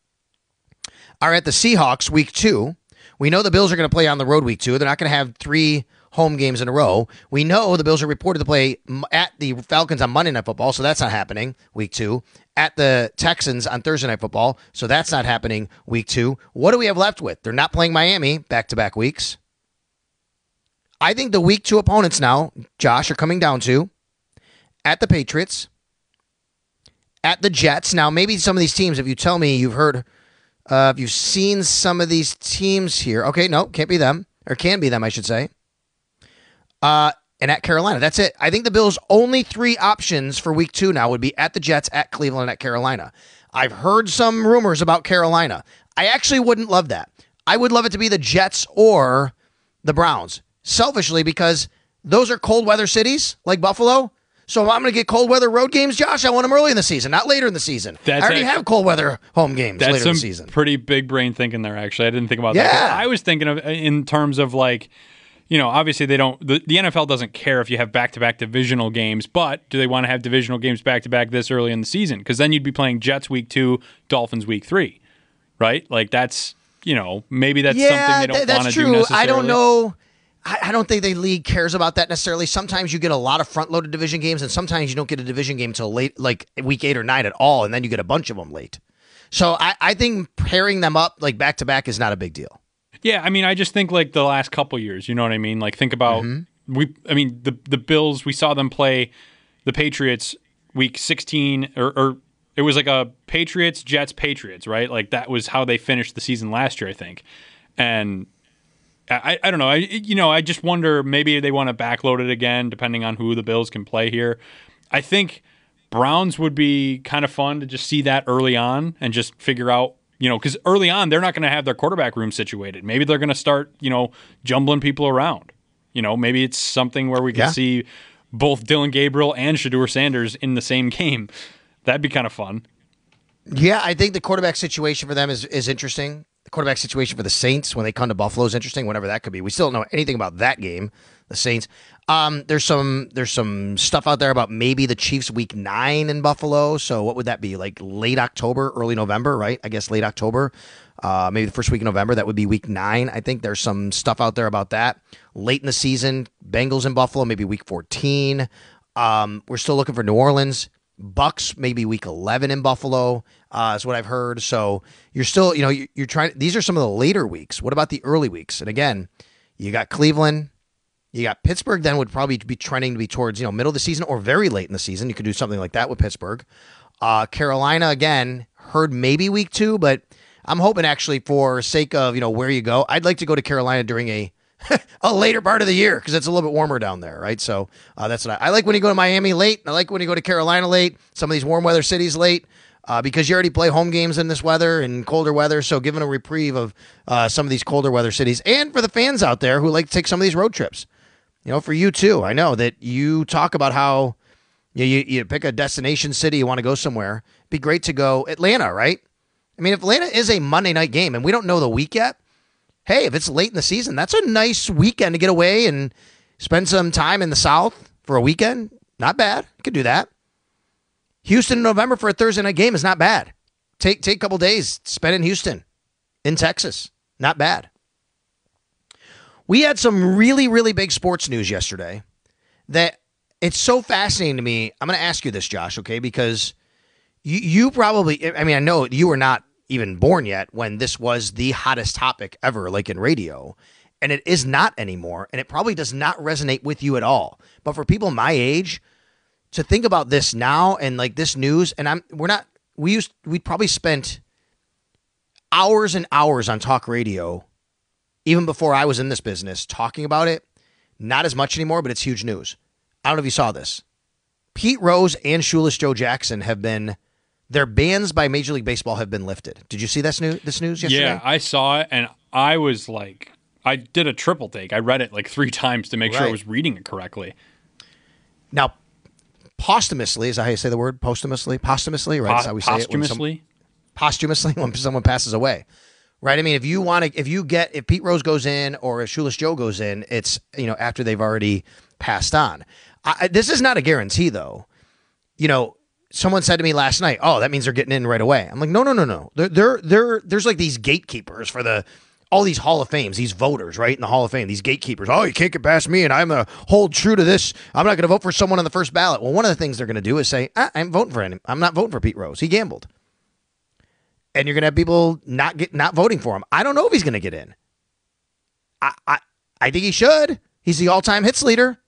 are at the Seahawks week two, we know the Bills are going to play on the road week two. They're not going to have three home games in a row. We know the Bills are reported to play at the Falcons on Monday Night Football, so that's not happening week two. At the Texans on Thursday Night Football, so that's not happening week two. What do we have left with? They're not playing Miami back-to-back weeks. I think the week two opponents now, Josh, are coming down to at the Patriots, at the Jets. Now, maybe some of these teams, if you tell me you've heard, uh, if you've seen some of these teams here. Okay, no, can't be them, or can be them, I should say. Uh, and at Carolina. That's it. I think the Bills' only three options for week two now would be at the Jets, at Cleveland, and at Carolina. I've heard some rumors about Carolina. I actually wouldn't love that. I would love it to be the Jets or the Browns, selfishly, because those are cold weather cities like Buffalo. So if I'm going to get cold weather road games, Josh, I want them early in the season, not later in the season. That's I already a, have cold weather home games later in the season. That's some pretty big brain thinking there, actually. I didn't think about yeah. that. I was thinking of in terms of like, you know, obviously they don't, the, the N F L doesn't care if you have back-to-back divisional games, but do they want to have divisional games back-to-back this early in the season? Because then you'd be playing Jets week two, Dolphins week three, right? Like that's, you know, maybe that's yeah, something they don't th- want to do necessarily. necessarily. I don't know. I don't think the league cares about that necessarily. Sometimes you get a lot of front-loaded division games, and sometimes you don't get a division game till late, like week eight or nine at all, and then you get a bunch of them late. So I, I think pairing them up like back-to-back is not a big deal. Yeah, I mean, I just think like the last couple years, you know what I mean? Like think about, mm-hmm. we, I mean, the the Bills, we saw them play the Patriots week sixteen, or, or it was like a Patriots, Jets, Patriots, right? Like that was how they finished the season last year, I think. And I, I don't know. I you know I just wonder maybe they want to backload it again, depending on who the Bills can play here. I think Browns would be kind of fun to just see that early on and just figure out, you know, because early on they're not going to have their quarterback room situated. Maybe they're going to start, you know, jumbling people around. You know, maybe it's something where we can yeah. see both Dylan Gabriel and Shedeur Sanders in the same game. That'd be kind of fun. Yeah, I think the quarterback situation for them is is interesting. The quarterback situation for the Saints when they come to Buffalo is interesting, whenever that could be. We still don't know anything about that game, the Saints. Um, there's some there's some stuff out there about maybe the Chiefs week nine in Buffalo. So what would that be? Like late October, early November, right? I guess late October. Uh, maybe the first week of November. That would be week nine. I think there's some stuff out there about that. Late in the season, Bengals in Buffalo, maybe week fourteen. Um, we're still looking for New Orleans. Bucks maybe week eleven in Buffalo uh, is what I've heard. So you're still, you know, you're, you're trying. These are some of the later weeks. What about the early weeks? And again, you got Cleveland, you got Pittsburgh. Then would probably be trending to be towards, you know, middle of the season or very late in the season. You could do something like that with Pittsburgh. Uh, Carolina again, heard maybe week two, but I'm hoping actually for sake of, you know, where you go, I'd like to go to Carolina during a a later part of the year because it's a little bit warmer down there, right? So uh, that's what I, I like when you go to Miami late. I like when you go to Carolina late, some of these warm weather cities late, uh, because you already play home games in this weather and colder weather. So giving a reprieve of uh, some of these colder weather cities, and for the fans out there who like to take some of these road trips, you know, for you too. I know that you talk about how you, you, you pick a destination city, you want to go somewhere. It'd be great to go Atlanta, right? I mean, if Atlanta is a Monday night game and we don't know the week yet, hey, if it's late in the season, that's a nice weekend to get away and spend some time in the South for a weekend. Not bad. You could do that. Houston in November for a Thursday night game is not bad. Take take a couple days, spend in Houston, in Texas. Not bad. We had some really, really big sports news yesterday that it's so fascinating to me. I'm going to ask you this, Josh, okay? Because you, you probably, I mean, I know you were not even born yet when this was the hottest topic ever, like in radio, and it is not anymore, and it probably does not resonate with you at all. But for people my age to think about this now and like this news, and I'm we're not we used we probably spent hours and hours on talk radio even before I was in this business talking about it. Not as much anymore, but it's huge news. I don't know if you saw this. Pete Rose and Shoeless Joe Jackson have been Their bans by Major League Baseball have been lifted. Did you see this news, this news yesterday? Yeah, I saw it, and I was like, I did a triple take. I read it like three times to make right. sure I was reading it correctly. Now, posthumously, is that how you say the word? Posthumously? Posthumously, right? Po- That's how we say posthumously? it. Some, posthumously, when someone passes away. Right? I mean, if you want to, if you get, if Pete Rose goes in or if Shoeless Joe goes in, it's, you know, after they've already passed on. I, this is not a guarantee, though. You know, someone said to me last night, "Oh, that means they're getting in right away." I'm like, "No, no, no, no. They're, they're, they're, there's like these gatekeepers for the all these Hall of Fames, these voters, right in the Hall of Fame. These gatekeepers. Oh, you can't get past me, and I'm gonna hold true to this. I'm not gonna vote for someone on the first ballot." Well, one of the things they're gonna do is say, ah, "I'm voting for him. I'm not voting for Pete Rose. He gambled." And you're gonna have people not get not voting for him. I don't know if he's gonna get in. I, I, I think he should. He's the all-time hits leader,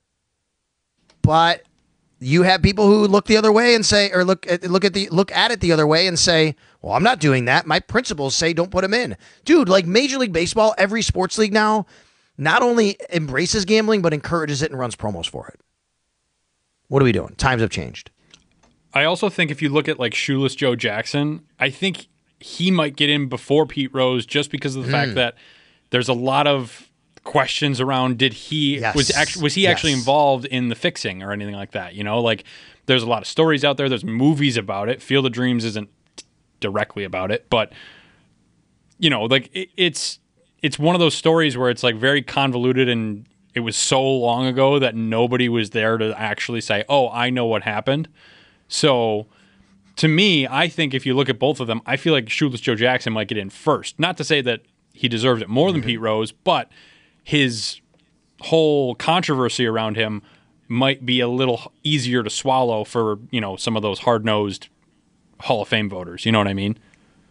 but you have people who look the other way and say, or look at look at the look at it the other way and say, "Well, I'm not doing that. My principles say don't put him in." Dude, like Major League Baseball, every sports league now not only embraces gambling but encourages it and runs promos for it. What are we doing? Times have changed. I also think if you look at like Shoeless Joe Jackson, I think he might get in before Pete Rose just because of the mm. fact that there's a lot of questions around did he yes. was actually was he yes. actually involved in the fixing or anything like that, you know? Like there's a lot of stories out there, there's movies about it. Field of Dreams isn't directly about it, but you know, like it, it's it's one of those stories where it's like very convoluted and it was so long ago that nobody was there to actually say, "Oh, I know what happened." So to me, I think if you look at both of them, I feel like Shoeless Joe Jackson might get in first. Not to say that he deserves it more than Pete Rose, but his whole controversy around him might be a little easier to swallow for, you know, some of those hard-nosed Hall of Fame voters. You know what I mean?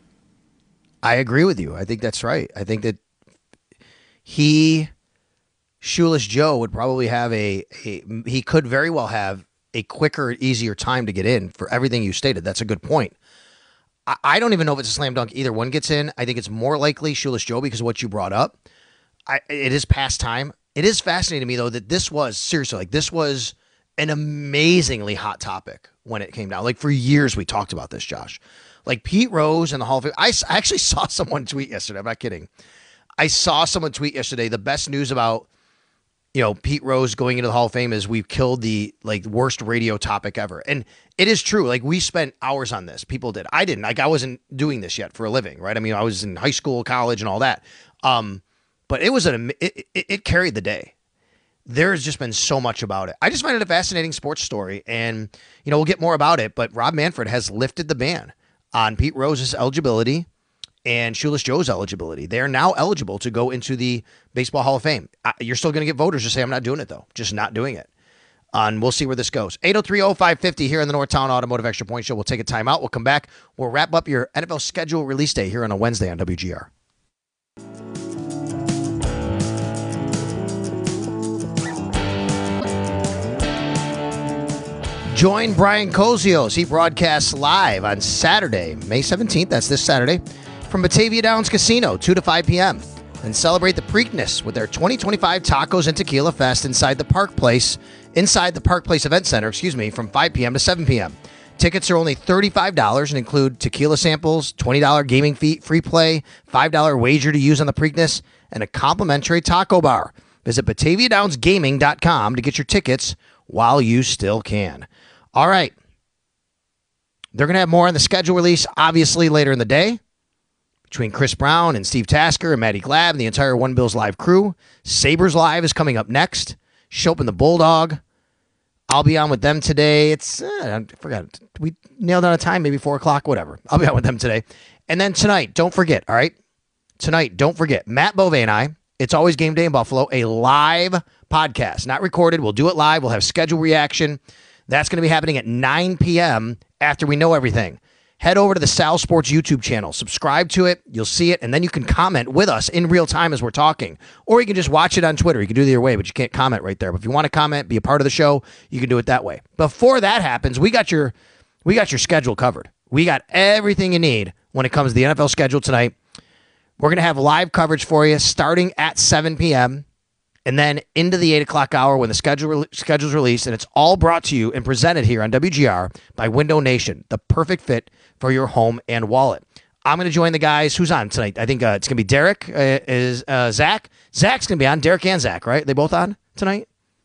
I agree with you. I think that's right. I think that he Shoeless Joe would probably have a, a he could very well have a quicker, easier time to get in for everything you stated. That's a good point. I, I don't even know if it's a slam dunk either one gets in. I think it's more likely Shoeless Joe because of what you brought up. I, it is past time. It is fascinating to me, though, that this was, seriously, like this was an amazingly hot topic when it came down. Like for years we talked about this, Josh. Like Pete Rose and the Hall of Fame. I, I actually saw someone tweet yesterday. I'm not kidding. I saw someone tweet yesterday, the best news about, you know, Pete Rose going into the Hall of Fame is we've killed the like worst radio topic ever. And it is true. Like we spent hours on this. People did. I didn't. Like I wasn't doing this yet for a living, right? I mean, I was in high school, college, and all that. Um, but it was an it, it, it carried the day. There's just been so much about it. I just find it a fascinating sports story, and you know we'll get more about it. But Rob Manfred has lifted the ban on Pete Rose's eligibility and Shoeless Joe's eligibility. They are now eligible to go into the Baseball Hall of Fame. You're still going to get voters to say, I'm not doing it, though. Just not doing it. Uh, and we'll see where this goes. eight oh three oh five fifty here in the Northtown Automotive Extra Point Show. We'll take a timeout. We'll come back. We'll wrap up your N F L schedule release day here on a Wednesday on W G R. Join Brian Kozios. He broadcasts live on Saturday, May seventeenth. That's this Saturday from Batavia Downs Casino, two to five p.m. And celebrate the Preakness with their twenty twenty-five Tacos and Tequila Fest inside the Park Place, inside the Park Place Event Center, excuse me, from five p.m. to seven p.m. Tickets are only thirty-five dollars and include tequila samples, twenty dollars gaming fee, free play, five dollars wager to use on the Preakness, and a complimentary taco bar. Visit Batavia Downs Gaming dot com to get your tickets while you still can. All right. They're going to have more on the schedule release, obviously, later in the day. Between Chris Brown and Steve Tasker and Maddie Glab and the entire One Bills Live crew. Sabres Live is coming up next. Schopp and the Bulldog. I'll be on with them today. It's, uh, I forgot. We nailed down a time, maybe four o'clock, whatever. I'll be on with them today. And then tonight, don't forget, all right? Tonight, don't forget, Matt Bove and I, It's Always Game Day in Buffalo, a live podcast. Not recorded. We'll do it live. We'll have schedule reaction. That's going to be happening at nine p.m. after we know everything. Head over to the Sal Sports YouTube channel. Subscribe to it. You'll see it, and then you can comment with us in real time as we're talking. Or you can just watch it on Twitter. You can do it either way, but you can't comment right there. But if you want to comment, be a part of the show, you can do it that way. Before that happens, we got your we got your schedule covered. We got everything you need when it comes to the N F L schedule tonight. We're going to have live coverage for you starting at seven p.m., and then into the eight o'clock hour when the schedule schedule's released, and it's all brought to you and presented here on W G R by Window Nation, the perfect fit for your home and wallet. I'm going to join the guys. Who's on tonight? I think uh, it's going to be Derek, uh, is uh, Zach. Zach's going to be on. Derek and Zach, right? They both on tonight?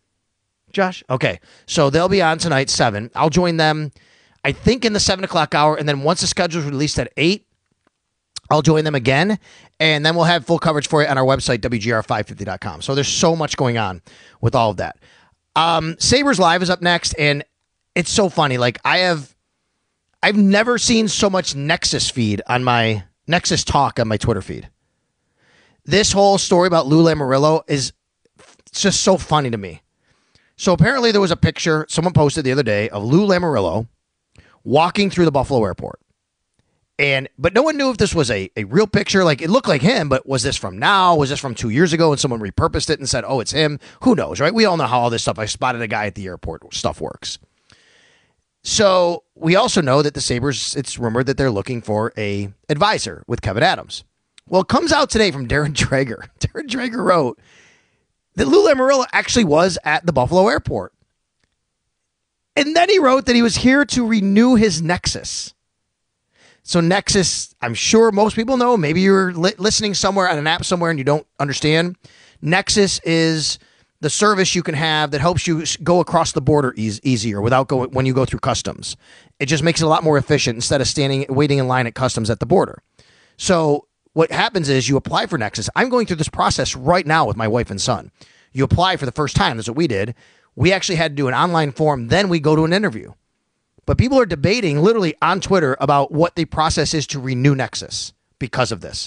Josh? Okay. So they'll be on tonight, seven. I'll join them, I think, in the seven o'clock hour, and then once the schedule's released at eight, I'll join them again, and then we'll have full coverage for you on our website, W G R five fifty dot com. So there's so much going on with all of that. Um, Sabres Live is up next, and it's so funny. Like, I have, I've never seen so much Nexus feed on my, Nexus talk on my Twitter feed. This whole story about Lou Lamoriello is it's just so funny to me. So apparently there was a picture someone posted the other day of Lou Lamoriello walking through the Buffalo airport. And but no one knew if this was a, a real picture. Like, it looked like him, but was this from now? Was this from two years ago and someone repurposed it and said, oh, it's him? Who knows, right? We all know how all this stuff, I spotted a guy at the airport stuff works. So we also know that the Sabres, it's rumored that they're looking for a advisor with Kevin Adams. Well, it comes out today from Darren Dreger. Darren Dreger wrote that Lou Lamoriello actually was at the Buffalo airport. And then he wrote that he was here to renew his Nexus. So Nexus, I'm sure most people know. Maybe you're li- listening somewhere on an app somewhere and you don't understand. Nexus is the service you can have that helps you go across the border e- easier without going when you go through customs. It just makes it a lot more efficient instead of standing waiting in line at customs at the border. So what happens is you apply for Nexus. I'm going through this process right now with my wife and son. You apply for the first time. That's what we did. We actually had to do an online form. Then we go to an interview. But people are debating literally on Twitter about what the process is to renew Nexus because of this.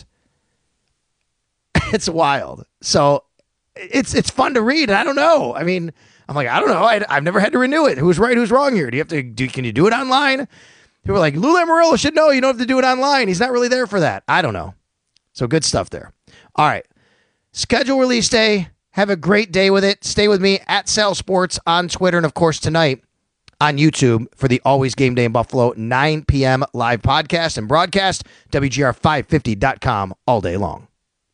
It's wild. So it's it's fun to read. And I don't know. I mean, I'm like, I don't know. I, I've never had to renew it. Who's right? Who's wrong here? Do you have to do? Can you do it online? People are like, Lou Lamoriello should know. You don't have to do it online. He's not really there for that. I don't know. So good stuff there. All right. Schedule release day Have a great day with it. Stay with me at Sal Sports on Twitter, and of course tonight on YouTube for the Always Game Day in Buffalo nine p.m. live podcast and broadcast. W G R five fifty dot com all day long.